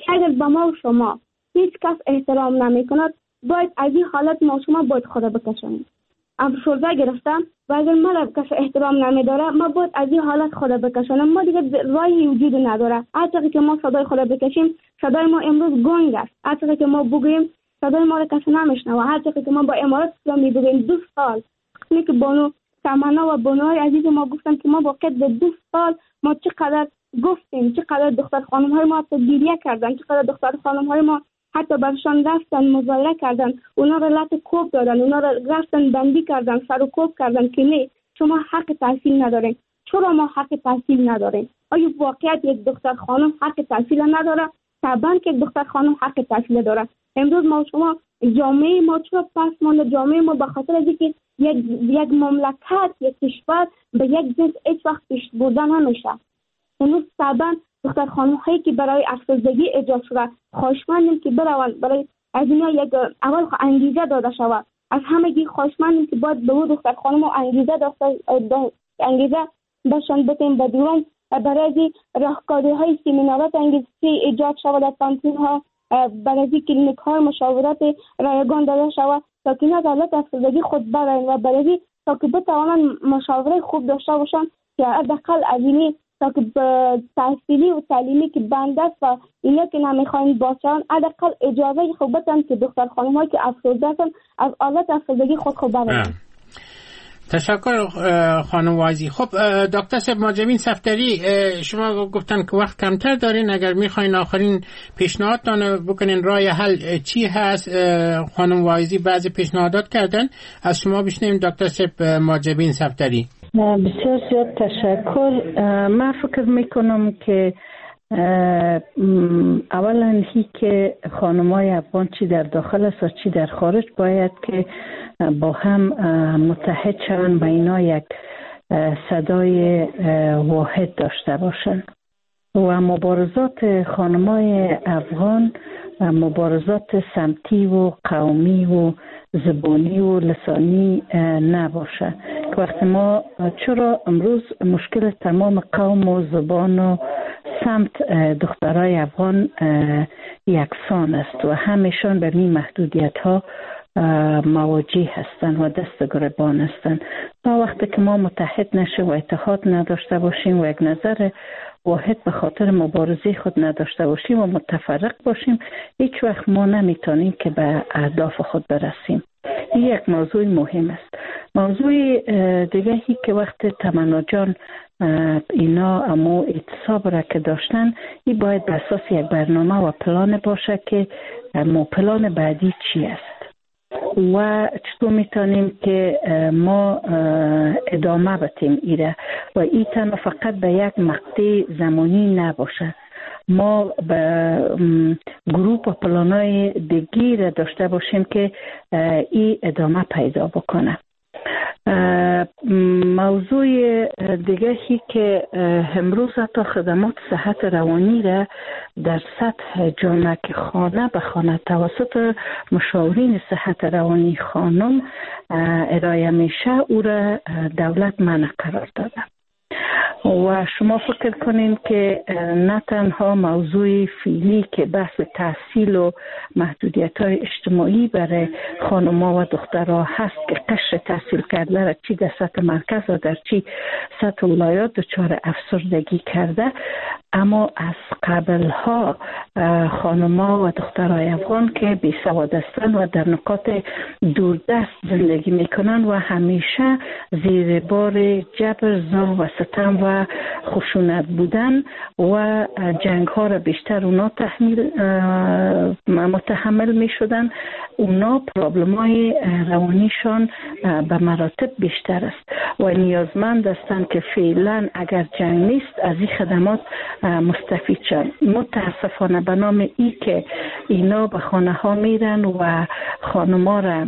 که اگر به ما و شما هیچ کس احترام نمی کند، باید از این حالت ما شما باید خود بکشیم. افسرده گرفتم و اگر من کس احترام نمی داره، ما باید از این حالت خود بکشیم. ما دیگه راهی وجود نداره. هر که ما صدای خود بکشیم، صدای ما امروز گنگ است. هر که ما بگوییم صدای ما را کسی نمیشنوه. هر که ما با امارات اسلامی بگوییم 2 سال وقتی که بانو تمنا و بانوهای عزیز ما گفتن که ما واقعا به 2 سال ما چقدر گفتیم، چقدر دختر خانم های ما گریه کردن، چقدر دختر خانم های ما حتی برشان رفتن مظاهره کردن، اونا را لط کوب دادن، اونا را رفتن بندی کردن، سر و کوب کردن که نه شما حق تحصیل ندارین. چرا ما حق تحصیل نداریم؟ آیا واقعیت یک دختر خانم حق تحصیل نداره؟ طبعا که یک دختر خانم حق تحصیل داره. امروز ما شما جامعه ما چرا پس مانده؟ جامعه ما به خاطر از اینکه یک مملکت، یک کشور به یک جنس هیچ وقت پیش برده نمیشه. امروز طبعا دختر خانم هایی که برای افسردگی ایجاد شده خواهشمندیم که بروند برای از اینا یک اول انگیزه داده شود. از همگی خواهشمندیم که باید به اون دختر خانم انگیزه بهشان بدیم و دیوان برای راهکاری های سمینارات انگیزی ایجاد شود در کانتین ها، برای کلینیک های مشاورات رایگان داده شود تا که اینا حالت افسردگی خود برن و برای تا که بتوانند مشاوره خوب داشته باشن که حداقل از اینی تا که تحصیلی و تعلیمی که بند است و اینا که نمیخواین باشن حداقل اجازه خوب بدن که دختر خانم هایی که افسرده هستن از حالت افسردگی خود برن. تشکر خانم وایزی. خب دکتر صاحب ماجبین صفدری، شما گفتن که وقت کمتر دارین، اگر میخواین آخرین پیشنهادتان بکنین راه حل چی هست؟ خانم وایزی بعضی پیشنهادات کردن، از شما بشنویم دکتر صاحب ماجبین صفدری. بسیار زیاد تشکر. من فکر میکنم که اولا هی که خانم‌های افغان چی در داخل است و چی در خارج باید که با هم متحد شوند و اینا یک صدای واحد داشته باشند و مبارزات خانم‌های افغان مبارزات سمتی و قومی و زبانی و لسانی نباشه که وقتی ما چرا امروز مشکل تمام قوم و زبان و سمت دخترای افغان یکسان است و همیشان به این محدودیت ها مواجه هستند و دست گریبان هستند. تا وقتی که ما متحد نشیم و اتحاد نداشته باشیم و یک نظر واحد به خاطر مبارزه خود نداشته باشیم و متفرق باشیم، هیچ وقت ما نمیتونیم که به اهداف خود برسیم. این یک موضوع مهم است. موضوع دیگهی که وقت تمنا جان اینا امو اعتصاب را که داشتن، این باید به اساس یک برنامه و پلان باشه که پلان بعدی چی است و چطور میتونیم که ما ادامه بدیم ایره و این تنها فقط به یک مقطع زمانی نباشه. ما به گروپ و پلانای دیگی را داشته باشیم که این ادامه پیدا بکنه. موضوع دیگهی که امروز حتی خدمات صحت روانی را در سطح جامعه که خانه به خانه توسط مشاورین صحت روانی خانم ارائه میشه، او را دولت منع قرار داده و شما فکر کنین که نه تنها موضوع فعلی که بحث تحصیل و محدودیت های اجتماعی برای خانم‌ها و دخترها هست که قشر تحصیل کرده را چی در سطح مرکز و در چی سطح ولایات دچار افسردگی کرده، اما از قبلها خانم‌ها و دخترای افغان که بی سواد هستند و در نقاط دوردست زندگی میکنن و همیشه زیر بار جبر، ظلم و ستم و خشونت بودن و جنگ ها را بیشتر اونا متحمل می شدن، اونا پرابلم های روانیشان به مراتب بیشتر است و نیازمند هستند که فعلا اگر جنگ نیست از این خدمات مستفید شن. متاسفانه به نام ای که اینا به خانه ها میرن و خانما را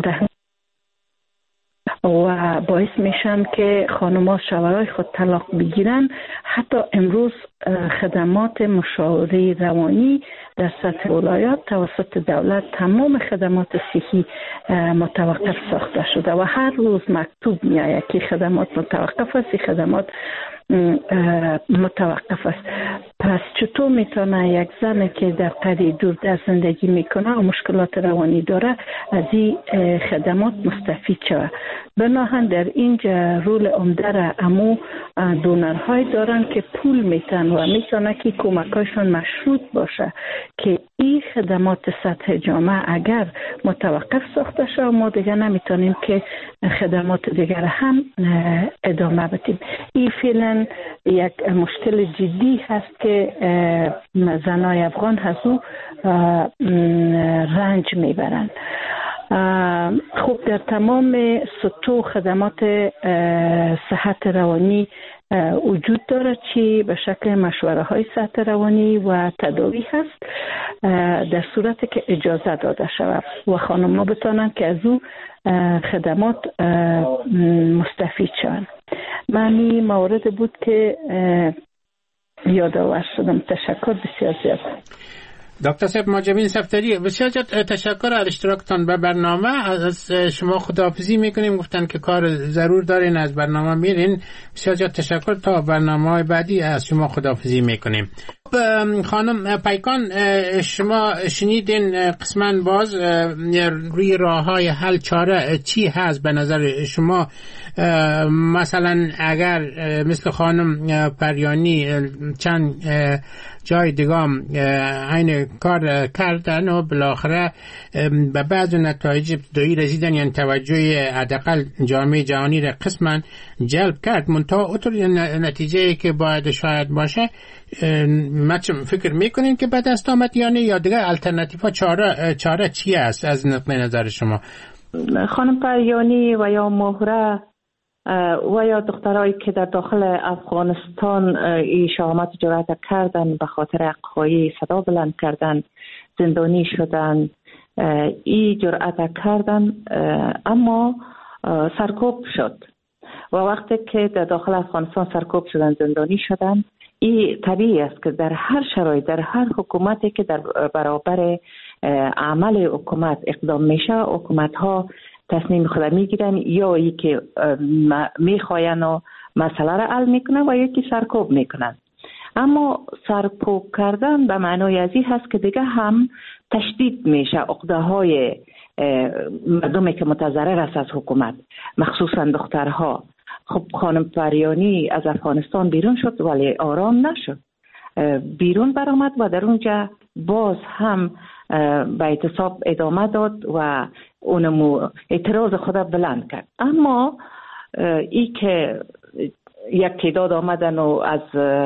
و باعث میشن که خانم‌ها شوهرای خود طلاق بگیرن. حتی امروز خدمات مشاوره روانی در سطح ولایات توسط دولت تمام خدمات صحی متوقف ساخته شده و هر روز مکتوب میآید که خدمات متوقف است، خدمات متوقف است. پس چطور میتونه یک زن که در قریه دوردست زندگی میکنه و مشکلات روانی داره از این خدمات مستفید شود؟ بناهن در اینجا رول عمده را امو دونرهای دارن که پول میتن و میتونه که کمکاشون مشروط باشه که این خدمات سطح جامعه اگر متوقف ساخته شد ما دیگه نمیتونیم که خدمات دیگر هم ادامه بدیم. این فعلا یک مشکل جدی هست که زنای افغان هزو رنج میبرند. خب در تمام سطوح خدمات صحت روانی وجود داره چی به شکل مشوره های صحت روانی و تداوی هست در صورتی که اجازه داده شود و خانم ها بتانند که از او خدمات مستفید شوند. معنی موارد بود که یادآور شدم. تشکر بسیار زیاد. دکتر صاحب ماجبین صفدری بسیار تشکر از اشتراکتان به برنامه. از شما خداحافظی میکنیم. گفتن که کار ضرور دارین از برنامه میرین. بسیار تشکر. تا برنامه بعدی از شما خداحافظی میکنیم. خانم پیکان شما شنیدین قسماً باز روی راههای حل چاره چی هست به نظر شما؟ مثلا اگر مثل خانم پریانی چند جای دیگام این کار کردن و بالاخره به بعض نتایج ابتدایی رسیدن، یعنی توجه حداقل جامعه جهانی را قسماً جلب کرد، منتها اونطور نتیجه که باید شاید باشه ما فکر میکنین که به دست آمد یا دیگه الटरनेटिव چاره چی است از نقطه نظر شما؟ خانم پریانی و یا مهره و یا دخترایی که در داخل افغانستان ای شهامت جرأت کردن به خاطر حق‌خواهی صدا بلند کردن، زندانی شدن، ای جرأت کردن اما سرکوب شد و وقتی که در داخل افغانستان سرکوب شدن، زندانی شدن، این طبیعی است که در هر شرایط، در هر حکومتی که در برابر عمل حکومت اقدام میشه، حکومت ها تصمیم خود میگیرن یا ای که میخواین و مسئله را حل میکنن و یکی سرکوب میکنن. اما سرکوب کردن به معنای ازی هست که دیگه هم تشدید میشه عقده های مردمی که متضرر است از حکومت، مخصوصا دخترها. خب خانم پریانی از افغانستان بیرون شد ولی آرام نشد، بیرون برآمد و در اونجا باز هم به اعتصاب ادامه داد و اونمو اعتراض خود بلند کرد. اما ای که یک تعداد آمدن و از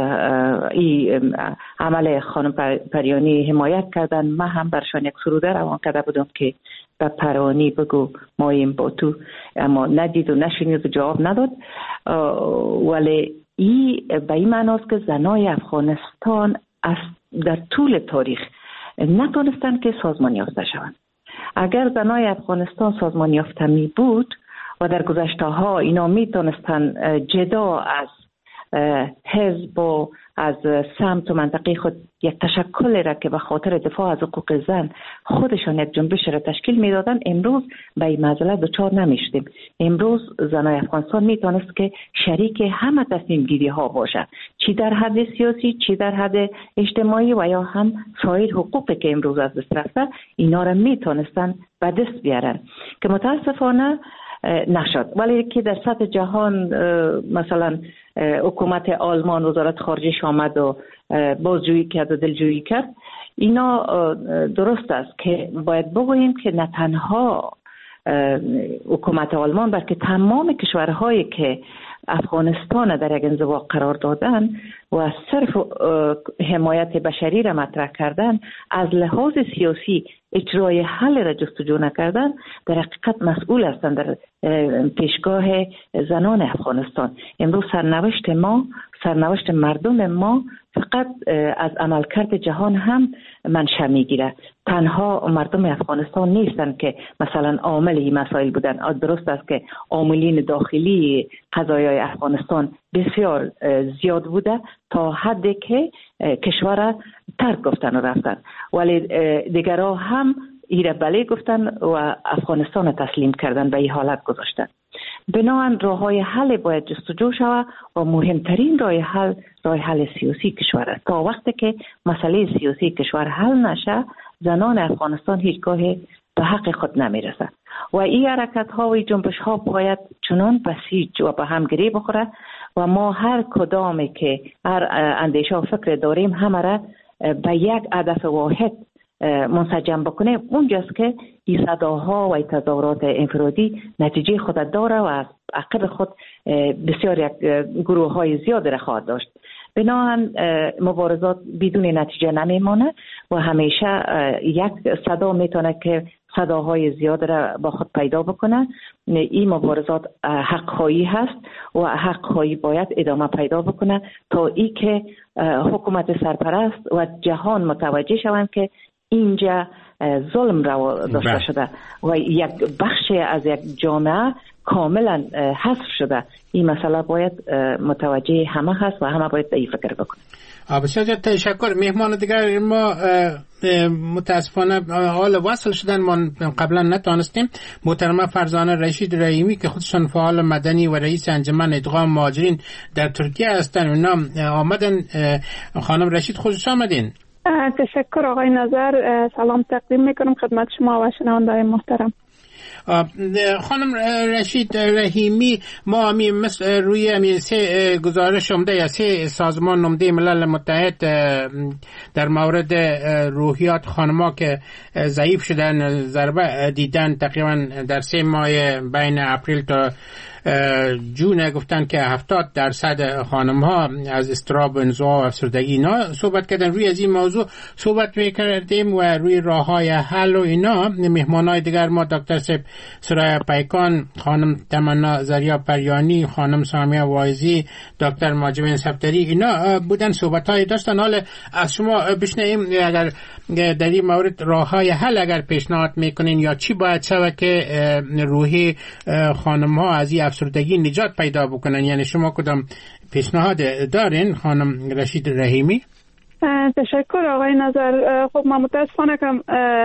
این عمل خانم پریانی حمایت کردن، من هم برشان یک سروده روان کرده بودم که به پریانی بگو مایم با تو، اما ندید و نشنید و جواب نداد. ولی به این معناست که زنای افغانستان در طول تاریخ نتونستن که سازمان یافته شوند. اگر زنای افغانستان سازمان یافته می بود و در گذشته ها اینا می تونستن جدا از حزب و از سمت و منطقه خود یک تشکل را که به خاطر دفاع از حقوق زن خودشان یک جنبش را تشکیل می دادن، امروز به این معضله دچار نمی شدیم. امروز زنای افغانستان می تونست که شریک همه تصمیم گیری ها باشه، چی در حد سیاسی، چی در حد اجتماعی و یا هم سایر حقوقی که امروز از دست رفته، اینا را می تونستن به دست بیارن که متاسفانه نشد. ولی که در سطح جهان مثلا حکومت آلمان وزارت خارجه آمد و بازجویی کرد و دلجویی کرد، اینا درست است که باید بگوییم که نه تنها حکومت آلمان بلکه تمام کشورهایی که افغانستان در یک انزوا قرار دادن و صرف حمایت بشری را مطرح کردن، از لحاظ سیاسی اجرای حل را جستجو نکردن، در حقیقت مسئول هستند در پیشگاه زنان افغانستان. امروز سرنوشت مردم ما فقط از عملکرد جهان هم منشأ میگیره. تنها مردم افغانستان نیستن که مثلا عامل این مسائل بودن. درست است که عاملین داخلی قضایای افغانستان بسیار زیاد بوده تا حدی که کشور ترک گفتن و رفتن، ولی دیگرها هم ایره بله گفتن و افغانستان تسلیم کردن، به این حالت گذاشتن. بنابراین راه‌های حل باید جستجو شود و مهمترین راه حل سیاسی کشور است. تا وقتی که مسئله سیاسی کشور حل نشه، زنان افغانستان هیچگاه به حق خود نمیرسه و این حرکت ها و جنبش ها باید چنان بسیج و به هم گره بخوره و ما هر کدامی که هر اندیشه و فکر داریم همه را به یک هدف واحد منسجم بکنه. اونجاست که این صداها و تظاهرات انفرادی نتیجه خود داره و از عقب خود بسیار یک گروه های زیاد را خواهد داشت. بنابراین مبارزات بدون نتیجه نمیمانه و همیشه یک صدا میتونه که صداهای زیاد را با خود پیدا بکنه. این مبارزات حق‌خواهی هست و حق‌خواهی باید ادامه پیدا بکنه تا ای که حکومت سرپرست و جهان متوجه شوند که اینجا ظلم را داشته شده و یک بخش از یک جامعه کاملا حذف شده. این مسئله باید متوجه همه هست و همه باید به این فکر بکنه. بسیار تشکر. مهمان دیگر ما متاسفانه حال وصل شدن، ما قبلا نتانستیم. محترمه فرزانه رشید رحیمی که خودشان فعال مدنی و رئیس انجمن ادغام مهاجرین در ترکیه هستند، اونا آمدن. خانم رشید خوش آمدین. تشکر آقای نظر. سلام تقدیم میکنم خدمت شما و شنوندگان محترم. خانم رشید رحیمی، ما روی سه گزارش اومده یا سه سازمان نمده ملل متحد در مورد روحیات خانما که ضعیف شدن، ضربه دیدن، تقریبا در 3 ماه بین اپریل تا جون گفتن که 70% خانم ها از اضطراب و انزوا و افسردگی اینا صحبت کردن. روی از این موضوع صحبت میکردیم و روی راه های حل و اینا. مهمان های دیگر ما دکتر سرای پیکان، خانم تمنا زریا پریانی، خانم سامیه وایزی، دکتر ماجمین صفدری، اینا بودن، صحبت های داشتن. حال از شما بشنویم اگر در این مورد راه های حل اگر پیشنهاد میکنین یا چی باید شود که روحی خانم ها از این افسردگی نجات پیدا بکنن. یعنی شما کدام پیشنهاد دارین خانم رشید رحیمی؟ تشکر آقای نظر. خب من متاسفانه که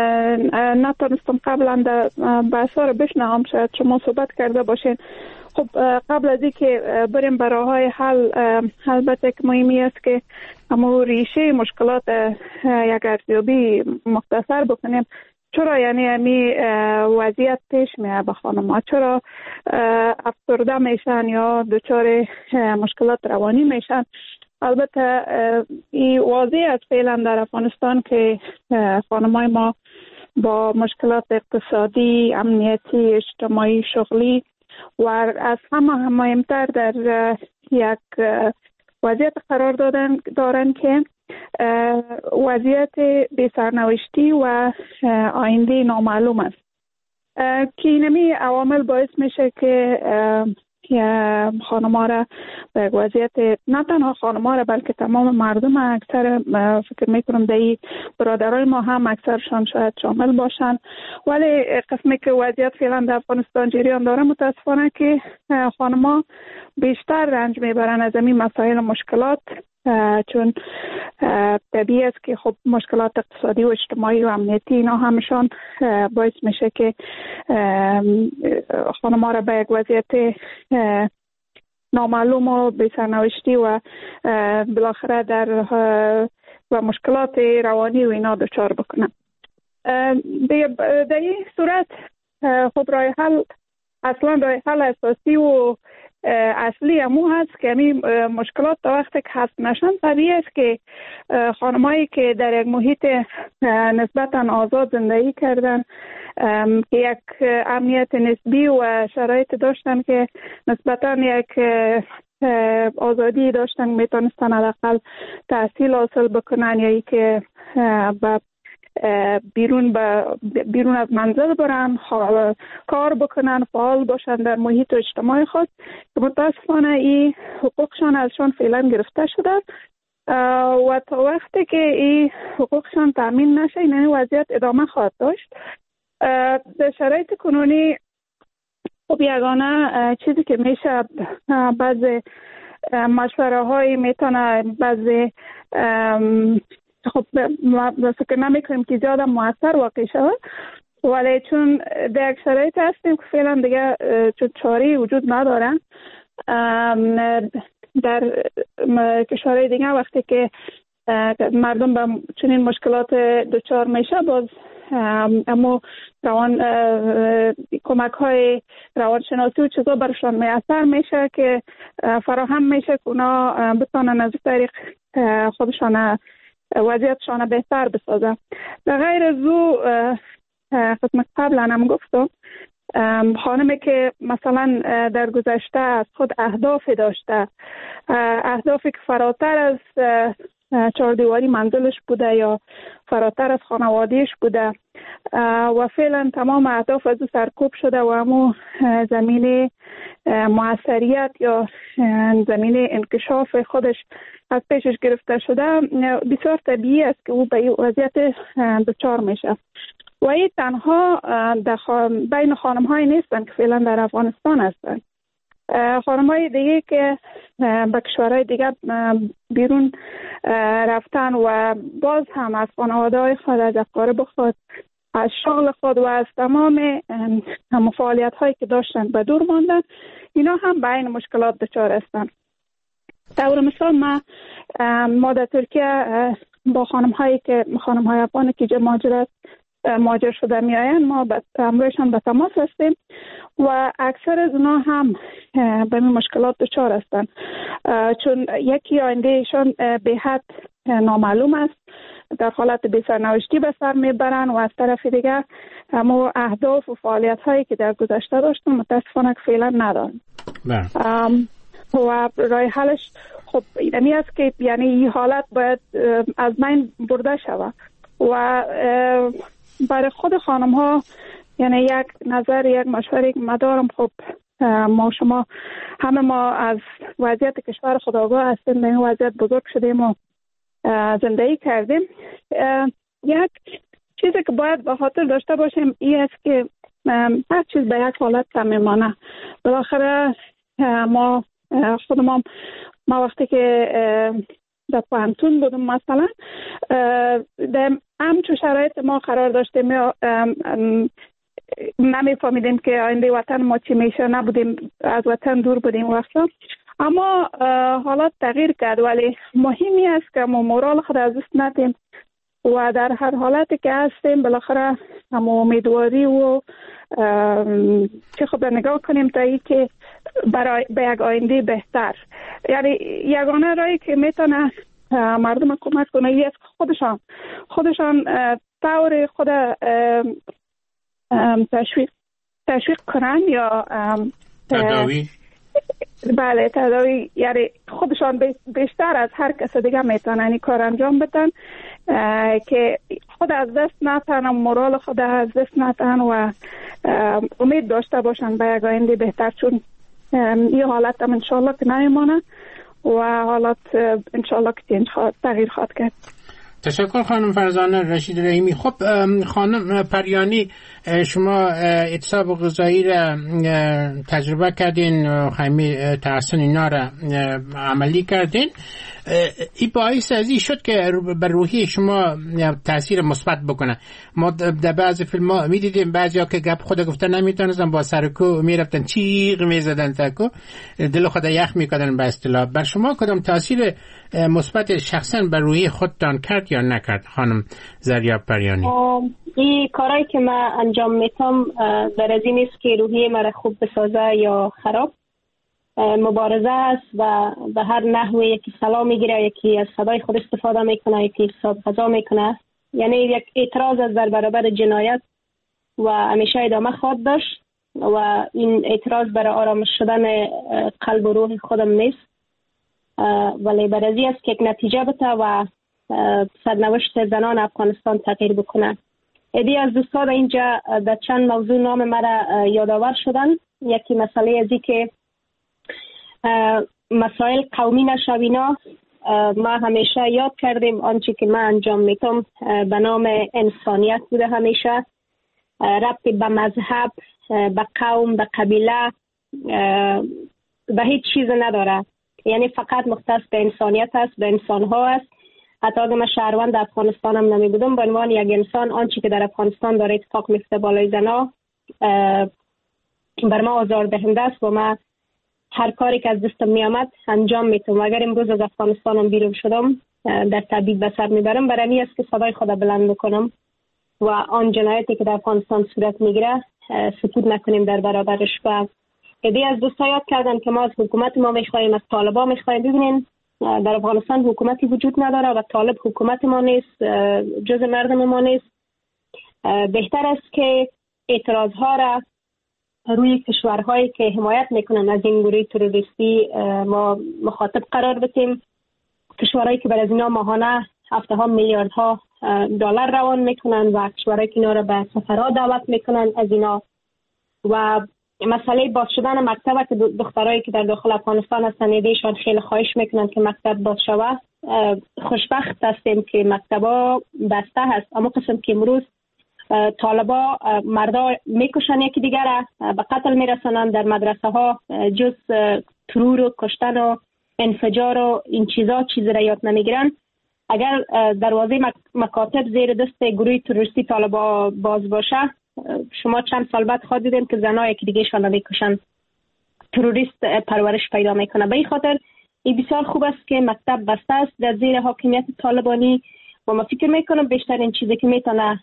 نتونستم قبلا در بحثا رو بشنوم، شاید شما صحبت کرده باشین. خب قبل از اینکه بریم برای راه‌های حل، البته که مهمی است که همون ریشه مشکلات یک ارزیابی مختصر بکنیم. چرا یعنی امی وضعیت پیش میاد به خانم‌ها؟ چرا افسرده میشن یا دچار مشکلات روانی میشن؟ البته این واضح است فعلا در افغانستان که خانم‌های ما با مشکلات اقتصادی، امنیتی، اجتماعی، شغلی و از همه مهمتر در یک وضعیت قرار دارن که وضعیت بی‌سرنوشتی و آینده نامعلوم است که اینمی عوامل باعث میشه که خانم‌ها را به وضعیت، نه تنها خانم‌ها را بلکه تمام مردم، اکثر فکر میکنم در برادرای ما هم اکثرشان شاید شامل باشن، ولی قسمی که وضعیت فعلا در افغانستان جریان داره متاسفانه که خانم‌ها بیشتر رنج میبرن از این مسائل مشکلات، چون طبیعی است که خب مشکلات اقتصادی و اجتماعی و امنیتی اینا همشان باعث میشه که خانم‌ها را به یک وضعیت نامعلوم و بی‌سرنوشتی و بالاخره در و مشکلات روانی و اینا دچار بکنن. در این صورت خب راه حل، اصلا راه حل اساسی و اصلی امو هست که همین مشکلات تا وقتی که حل نشن، طبیعی است که خانمایی که در یک محیط نسبتا آزاد زندگی کردن، که یک امنیت نسبی و شرایط داشتن که نسبتا یک آزادی داشتن، میتونستن حداقل تحصیل حاصل بکنن یا ای که بیرون از منزل برن، کار بکنن، فعال باشن در محیط اجتماعی خود، که متاسفانه این حقوقشان ازشان فعلا گرفته شده و تا وقتی که این حقوقشان تامین نشه این وضعیت ادامه خواهد داشت. در شرایط کنونی خب یگانه چیزی که میشه، بعضی مشوره های میتونه، بعضی خب فکر نمیکنیم که زیاد موثر واقع شود، ولی چون در یک شرایط هستیم که فعلا دیگه چون چاره وجود نداره. در کشورهای دیگه وقتی که مردم به چنین مشکلات دچار میشه، باز اما کمک های روانشناسی و چیزا برشان میسر میشه که فراهم میشه که اونا بتانن از طریق خودشان وضعیتشان بهتر بسازن. به غیر از او خدمت قبلا هم گفتم، خانمی که مثلا در گذشته از خود اهدافی داشته، اهدافی که فراتر از چهاردیواری منزلش بوده یا فراتر از خانوادهش بوده و فعلا تمام اهداف از او سرکوب شده و همون زمین موثریت یا زمین انکشاف خودش از پیشش گرفته شده، بسیار طبیعی است که او به این وضعیت دچار میشه. و این تنها بین خانم های نیستن که فعلا در افغانستان هستن. خانم های دیگه که به کشورهای دیگه بیرون رفتن و باز هم از خانواده های خود، از اقارب خود، از شغل خود و از تمام فعالیت هایی که داشتن به دور ماندن، اینا هم به این مشکلات دچار هستن. طور مثال ما در ترکیه با خانم های افغانی که مهاجر شده می آیند، ما همراهشان به تماس هستیم و اکثر از اونا هم به این مشکلات دچار هستند، چون یکی آینده ایشان به حد نامعلوم است، در حالت بی سرنوشتی به سر میبرن و از طرف دیگر اما اهداف و فعالیت هایی که در گذشته داشتن متاسفانه که فعلا ندارن. و راه حلش خب اینمی است که یعنی این حالت باید از بین برده شود و برای خود خانم ها یعنی یک نظر، یک مشوره که مدارم، خب همه ما از وضعیت کشور خود آگاه هستیم، به این وضعیت بزرگ شدیم و زندگی کردیم. یک چیزی که باید به خاطر داشته باشیم این است که هر چیز به یک حالت میمانه. بالاخره ما خودمان، ما وقتی که در پانتون بودم مثلا در همچون شرایط ما قرار داشتیم، نمیفهمیدیم که آینده وطن ما چی میشه، نبودیم از وطن دور بودیم وقتا، اما حالات تغییر کرد. ولی مهمی است که ما مورال خود از دست ندیم و در هر حالتی که هستیم بالاخره هم امیدواری و چه خود نگاه کنیم تا ای که برای به یک آینده بهتر. یعنی یگانه رایی که میتونه مردم کمک کنه این است که خودشان طور خود تشویق کنن یا تداوی. بله، تداوی. یعنی خودشان بیشتر از هر کس دیگه میتونن این کار انجام بدن که خود از دست نتن، مورال خود از دست نتن و امید داشته باشن به یک آینده بهتر، چون این حالت هم انشالله که نمیمانه و حالات انشالله که تغییر خواهد کرد. تشکر خانم فرزانه رشید رحیمی. خب خانم پریانی، شما اعتصاب غذایی را تجربه کردین، خیمه تحسن اینا را عملی کردین. این باعث از این شد که بر روحی شما تاثیر مثبت بکنه. ما در بعضی فیلم ها میدیدیم بعضی ها که گپ خود گفتن نمیتونستن، با سرکو میرفتن چیغ میزدن تاکو دل خود یخ میکردن به اصطلاح. بر شما کدام تاثیر مثبت شخصا بر روحی خودتان کرد یا نکرد خانم زریاب پریانی؟ این کارهایی که من انجام میتم در از این نیست که روحیه مرا خوب بسازه یا خراب. مبارزه است و به هر نحوه یکی سلام میگیره، یکی از صدای خود استفاده میکنه، یکی حساب غذا میکنه. یعنی یک اعتراض از در برابر جنایت و همیشه ادامه خواهد داشت و این اعتراض برای آرامش شدن قلب و روح خودم نیست، ولی برای است که یک نتیجه بده و سرنوشت زنان افغانستان تغییر بکنه. ایدی از دوستان اینجا در چند موضوع نام مرا یادآور شدن. یکی مسئله ازی که مسائل قومی نشوینا، ما همیشه یاد کردیم آنچه که من انجام میتم به نام انسانیت بوده، همیشه ربطی به مذهب، به قوم، به قبیله، به هیچ چیز نداره. یعنی فقط مختص به انسانیت است، به انسان ها است حتی اگه من شهروند افغانستانم نمی بودم، به عنوان یک انسان آنچه که در افغانستان داره اتفاق میفته بالای زنا بر ما آزاردهنده است و من هر کاری که از دستم می آمد انجام میتونم. اگر امروز از افغانستانم بیرون شدم در تبعید به سر میبرم، برای این است که صدای خود بلند بکنم و آن جنایتی که در افغانستان صورت میگیره سکوت نکنیم در برابرش. و ایده از دوستا یاد کردن که ما از حکومت ما میخوایم، از طالبا میخوایم. ببینین در افغانستان حکومتی وجود نداره و طالب حکومت ما نیست، جز مردم ما نیست. بهتر است که اعتراض ها را روی کشورهایی که حمایت میکنن از این گروه تروریستی ما مخاطب قرار بدیم. کشورهایی که بر از اینا ماهانه هفته‌ها میلیاردها دلار روان میکنن و کشورهایی که اینا را به سفرها دعوت میکنن از اینا. و مسئله باز شدن مکتب که دخترایی که در داخل افغانستان هستن ایشان خیلی خواهش میکنن که مکتب باز شود. خوشبخت هستیم که مکتبا بسته هست، اما قسم که امروز طالبا مردا میکشن یکی دیگر به قتل میرسونن در مدرسه ها، جز ترور و کشتن و انفجار و این چیزا چیزی را یاد نمیگیرن. اگر دروازه مکاتب زیر دست گروه تروریستی طالبا باز باشه، شما چند سال بعد خواهد دیدین که زنها یکی دیگه شان میکشن. تروریست پرورش پیدا میکنه. به این خاطر این بسیار خوب است که مکتب بسته است در زیر حاکمیت طالبانی و ما فکر میکنم بیشترین چیزی که میتونه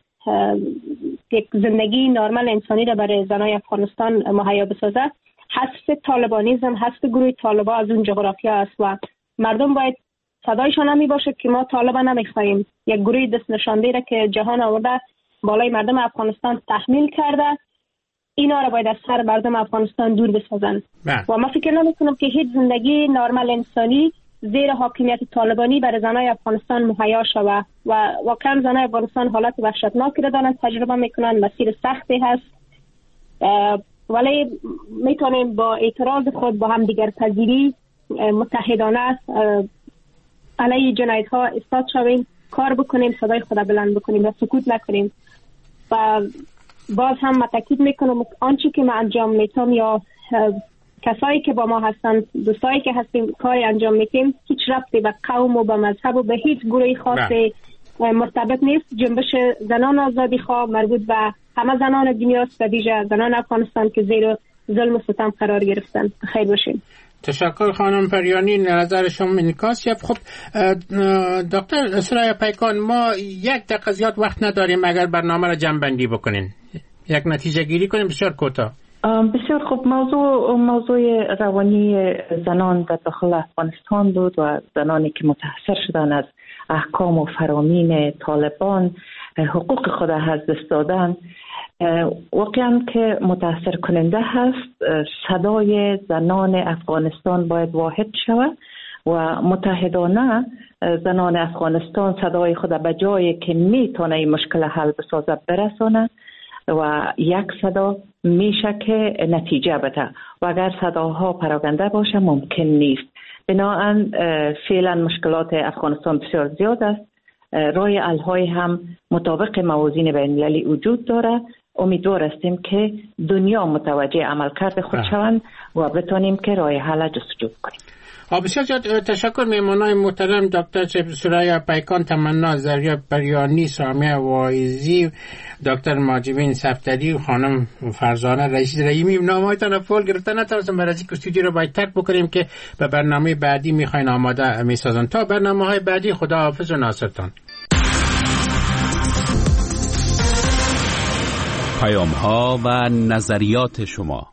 یک زندگی نرمال انسانی را برای زنای افغانستان مهیا بسازه حذف طالبانیزم، حذف گروه طالبا از اون جغرافیا است و مردم باید صدایشان نمی باشه که ما طالبا نمیخوایم. یک گروه دست نشانده را که جهان آورده بالای مردم افغانستان تحمیل کرده، اینا را باید از سر مردم افغانستان دور بسازن. و ما فکر نمی‌کنم که هیچ زندگی نرمال انسانی زیر حاکمیت طالبانی برای زنای افغانستان مهیا شود و واقعا زنای افغانستان حالت وحشتناکی را دارن تجربه میکنن. مسیر سختی هست، ولی میتونیم با اعتراض خود با هم دیگر پذیری متحدانه علیه جنایت ها ایستاد شویم، کار بکنیم، صدای خود بلند بکنیم و سکوت نکنیم. و باز هم تاکید میکنم آنچه که ما انجام میتونم یا کسایی که با ما هستن، دوستایی که هستیم کاری انجام میتیم، هیچ ربطی به قوم و به مذهب و به هیچ گروهی خاصی مرتبط نیست. جنبش زنان آزادی خواه مربوط به همه زنان دنیاست، به ویژه زنان افغانستان که زیر ظلم و ستم قرار گرفتن. خیر باشین. تشکر خانم پریانی، نظر شما انعکاس یافت. خب دکتر سرای پیکان، ما یک دقیقه زیاد وقت نداریم، اگر برنامه را جمع بندی بکنین، یک نتیجه گیری کنیم بسیار کوتاه. بسیار خوب. موضوع روانی زنان در داخل افغانستان بود و زنانی که متاثر شدن از احکام و فرامین طالبان، حقوق خود از دست دادن، واقعا که متاثر کننده هست. صدای زنان افغانستان باید واحد شود و متحدانه زنان افغانستان صدای خود به جایی که میتونه این مشکل حل بسازه برسانه و یک صدا میشه که نتیجه بده و اگر صداها پراکنده باشه ممکن نیست. بنابراین فعلا مشکلات افغانستان بسیار زیاد است. راه حل های هم مطابق موازین بین‌المللی وجود داره. امیدوار هستیم که دنیا متوجه عملکرد خود شوند و بتونیم که راه حل جستجو کنیم. بسیار تشکر. مهمانان محترم دکتر سرای پیکان، تمنا زریا پریانی، سامیه وایزی، دکتر ماجبین صفدری و خانم فرزانه رئیس رحیمی. نامه‌هایتان فول گرفتن، نتونستم برای اینکه استودیو رو باید ترک بکنیم که به برنامه بعدی میخواین آماده میسازن. تا برنامه‌های بعدی، خدا حافظ و ناصرتان. پیام‌ها و نظریات شما.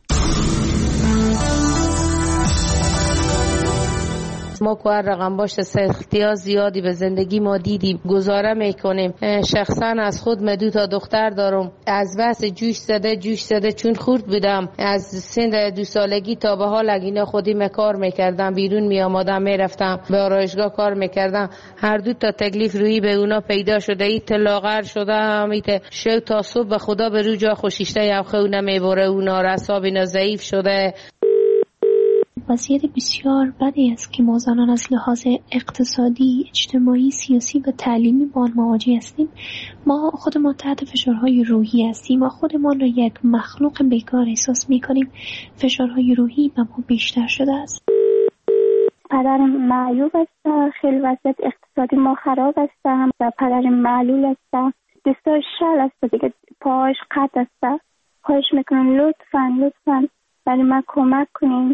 ما که هر رقم باشه سختی‌ها زیادی به زندگی ما دیدیم، گزاره میکنیم. شخصا از خود من 2 دختر دارم. از بس جوش زده چون خورد بودم، از سن 2 سالگی تا به حال اینا خودی کار میکردم، بیرون میآمدم میرفتم به آرایشگاه کار میکردم. هر 2 تکلیف روی به اونا پیدا شده، ایت لاغر شده، همیت شو تا صبح به خدا به رو جا خوشیشته یا خونه میبره، اونا رساب اینا ضعیف شده. وضعیت بسیار بدی است که ما زنان از لحاظ اقتصادی، اجتماعی، سیاسی و تعلیمی با آن مواجه هستیم. ما خودمان تحت فشارهای روحی هستیم. ما خودمان را یک مخلوق بیکار احساس می‌کنیم. فشارهای روحی به ما بیشتر شده است. پدرم معیوب است، خیلی وضعیت اقتصادی ما خراب است و پدرم معلول است، دستاش شل است دیگه، پاهاش قطع است. خواهش میکنم لطفاً برای من کمک کنین.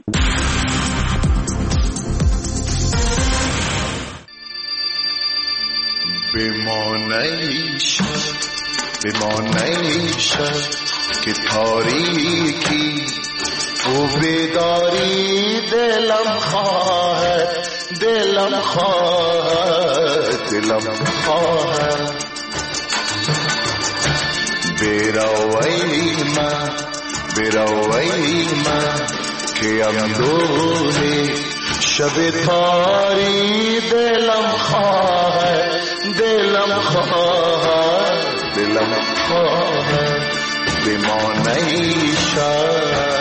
به ما نیشد که تاریکی او بیداری دلم خواهد بروی من که اندوهی شب تاری دلم خواهد به ما نیشد.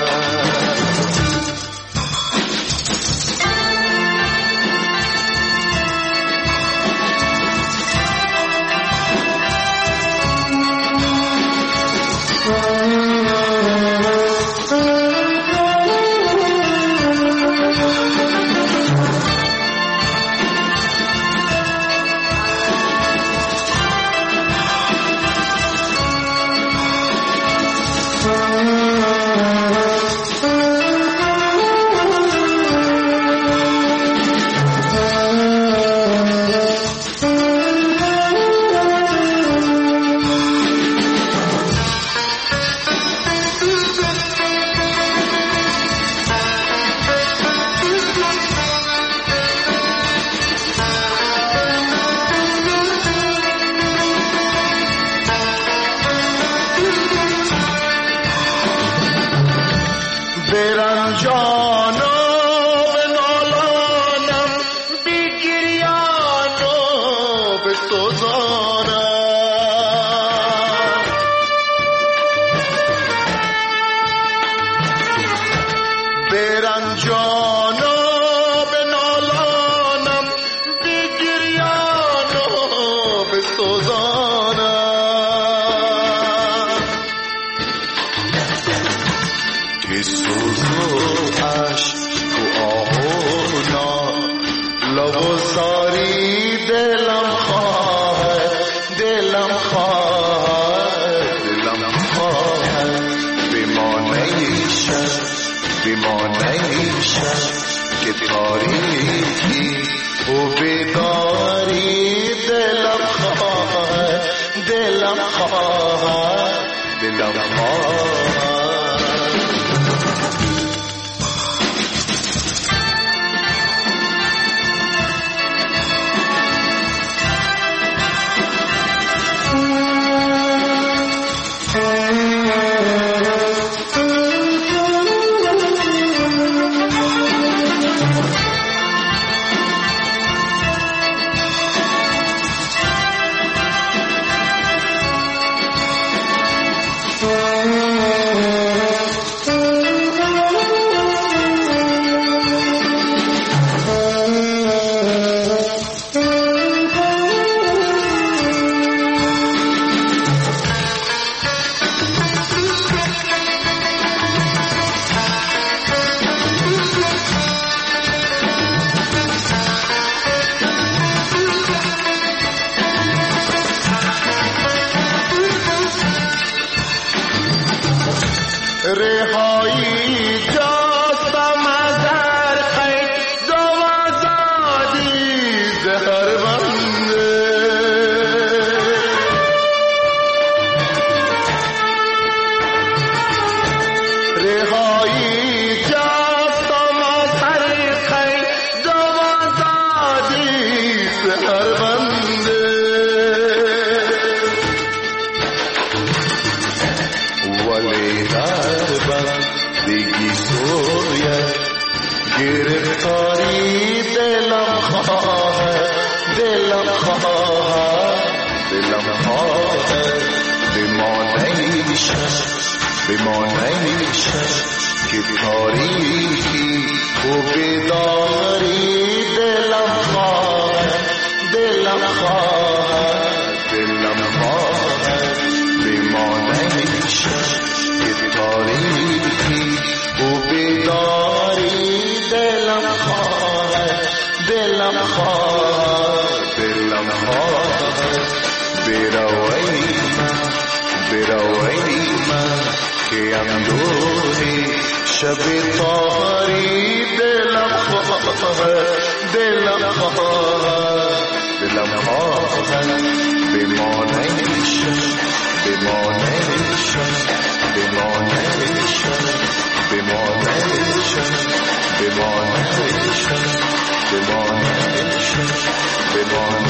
تاریکی او بیداری دلم خواهد اندوهی شب تاری دلم خواهد دلم خواهد بمانیشن بمانیشن بمانیشن بمانیشن بمانیشن بمانیشن بمانیشن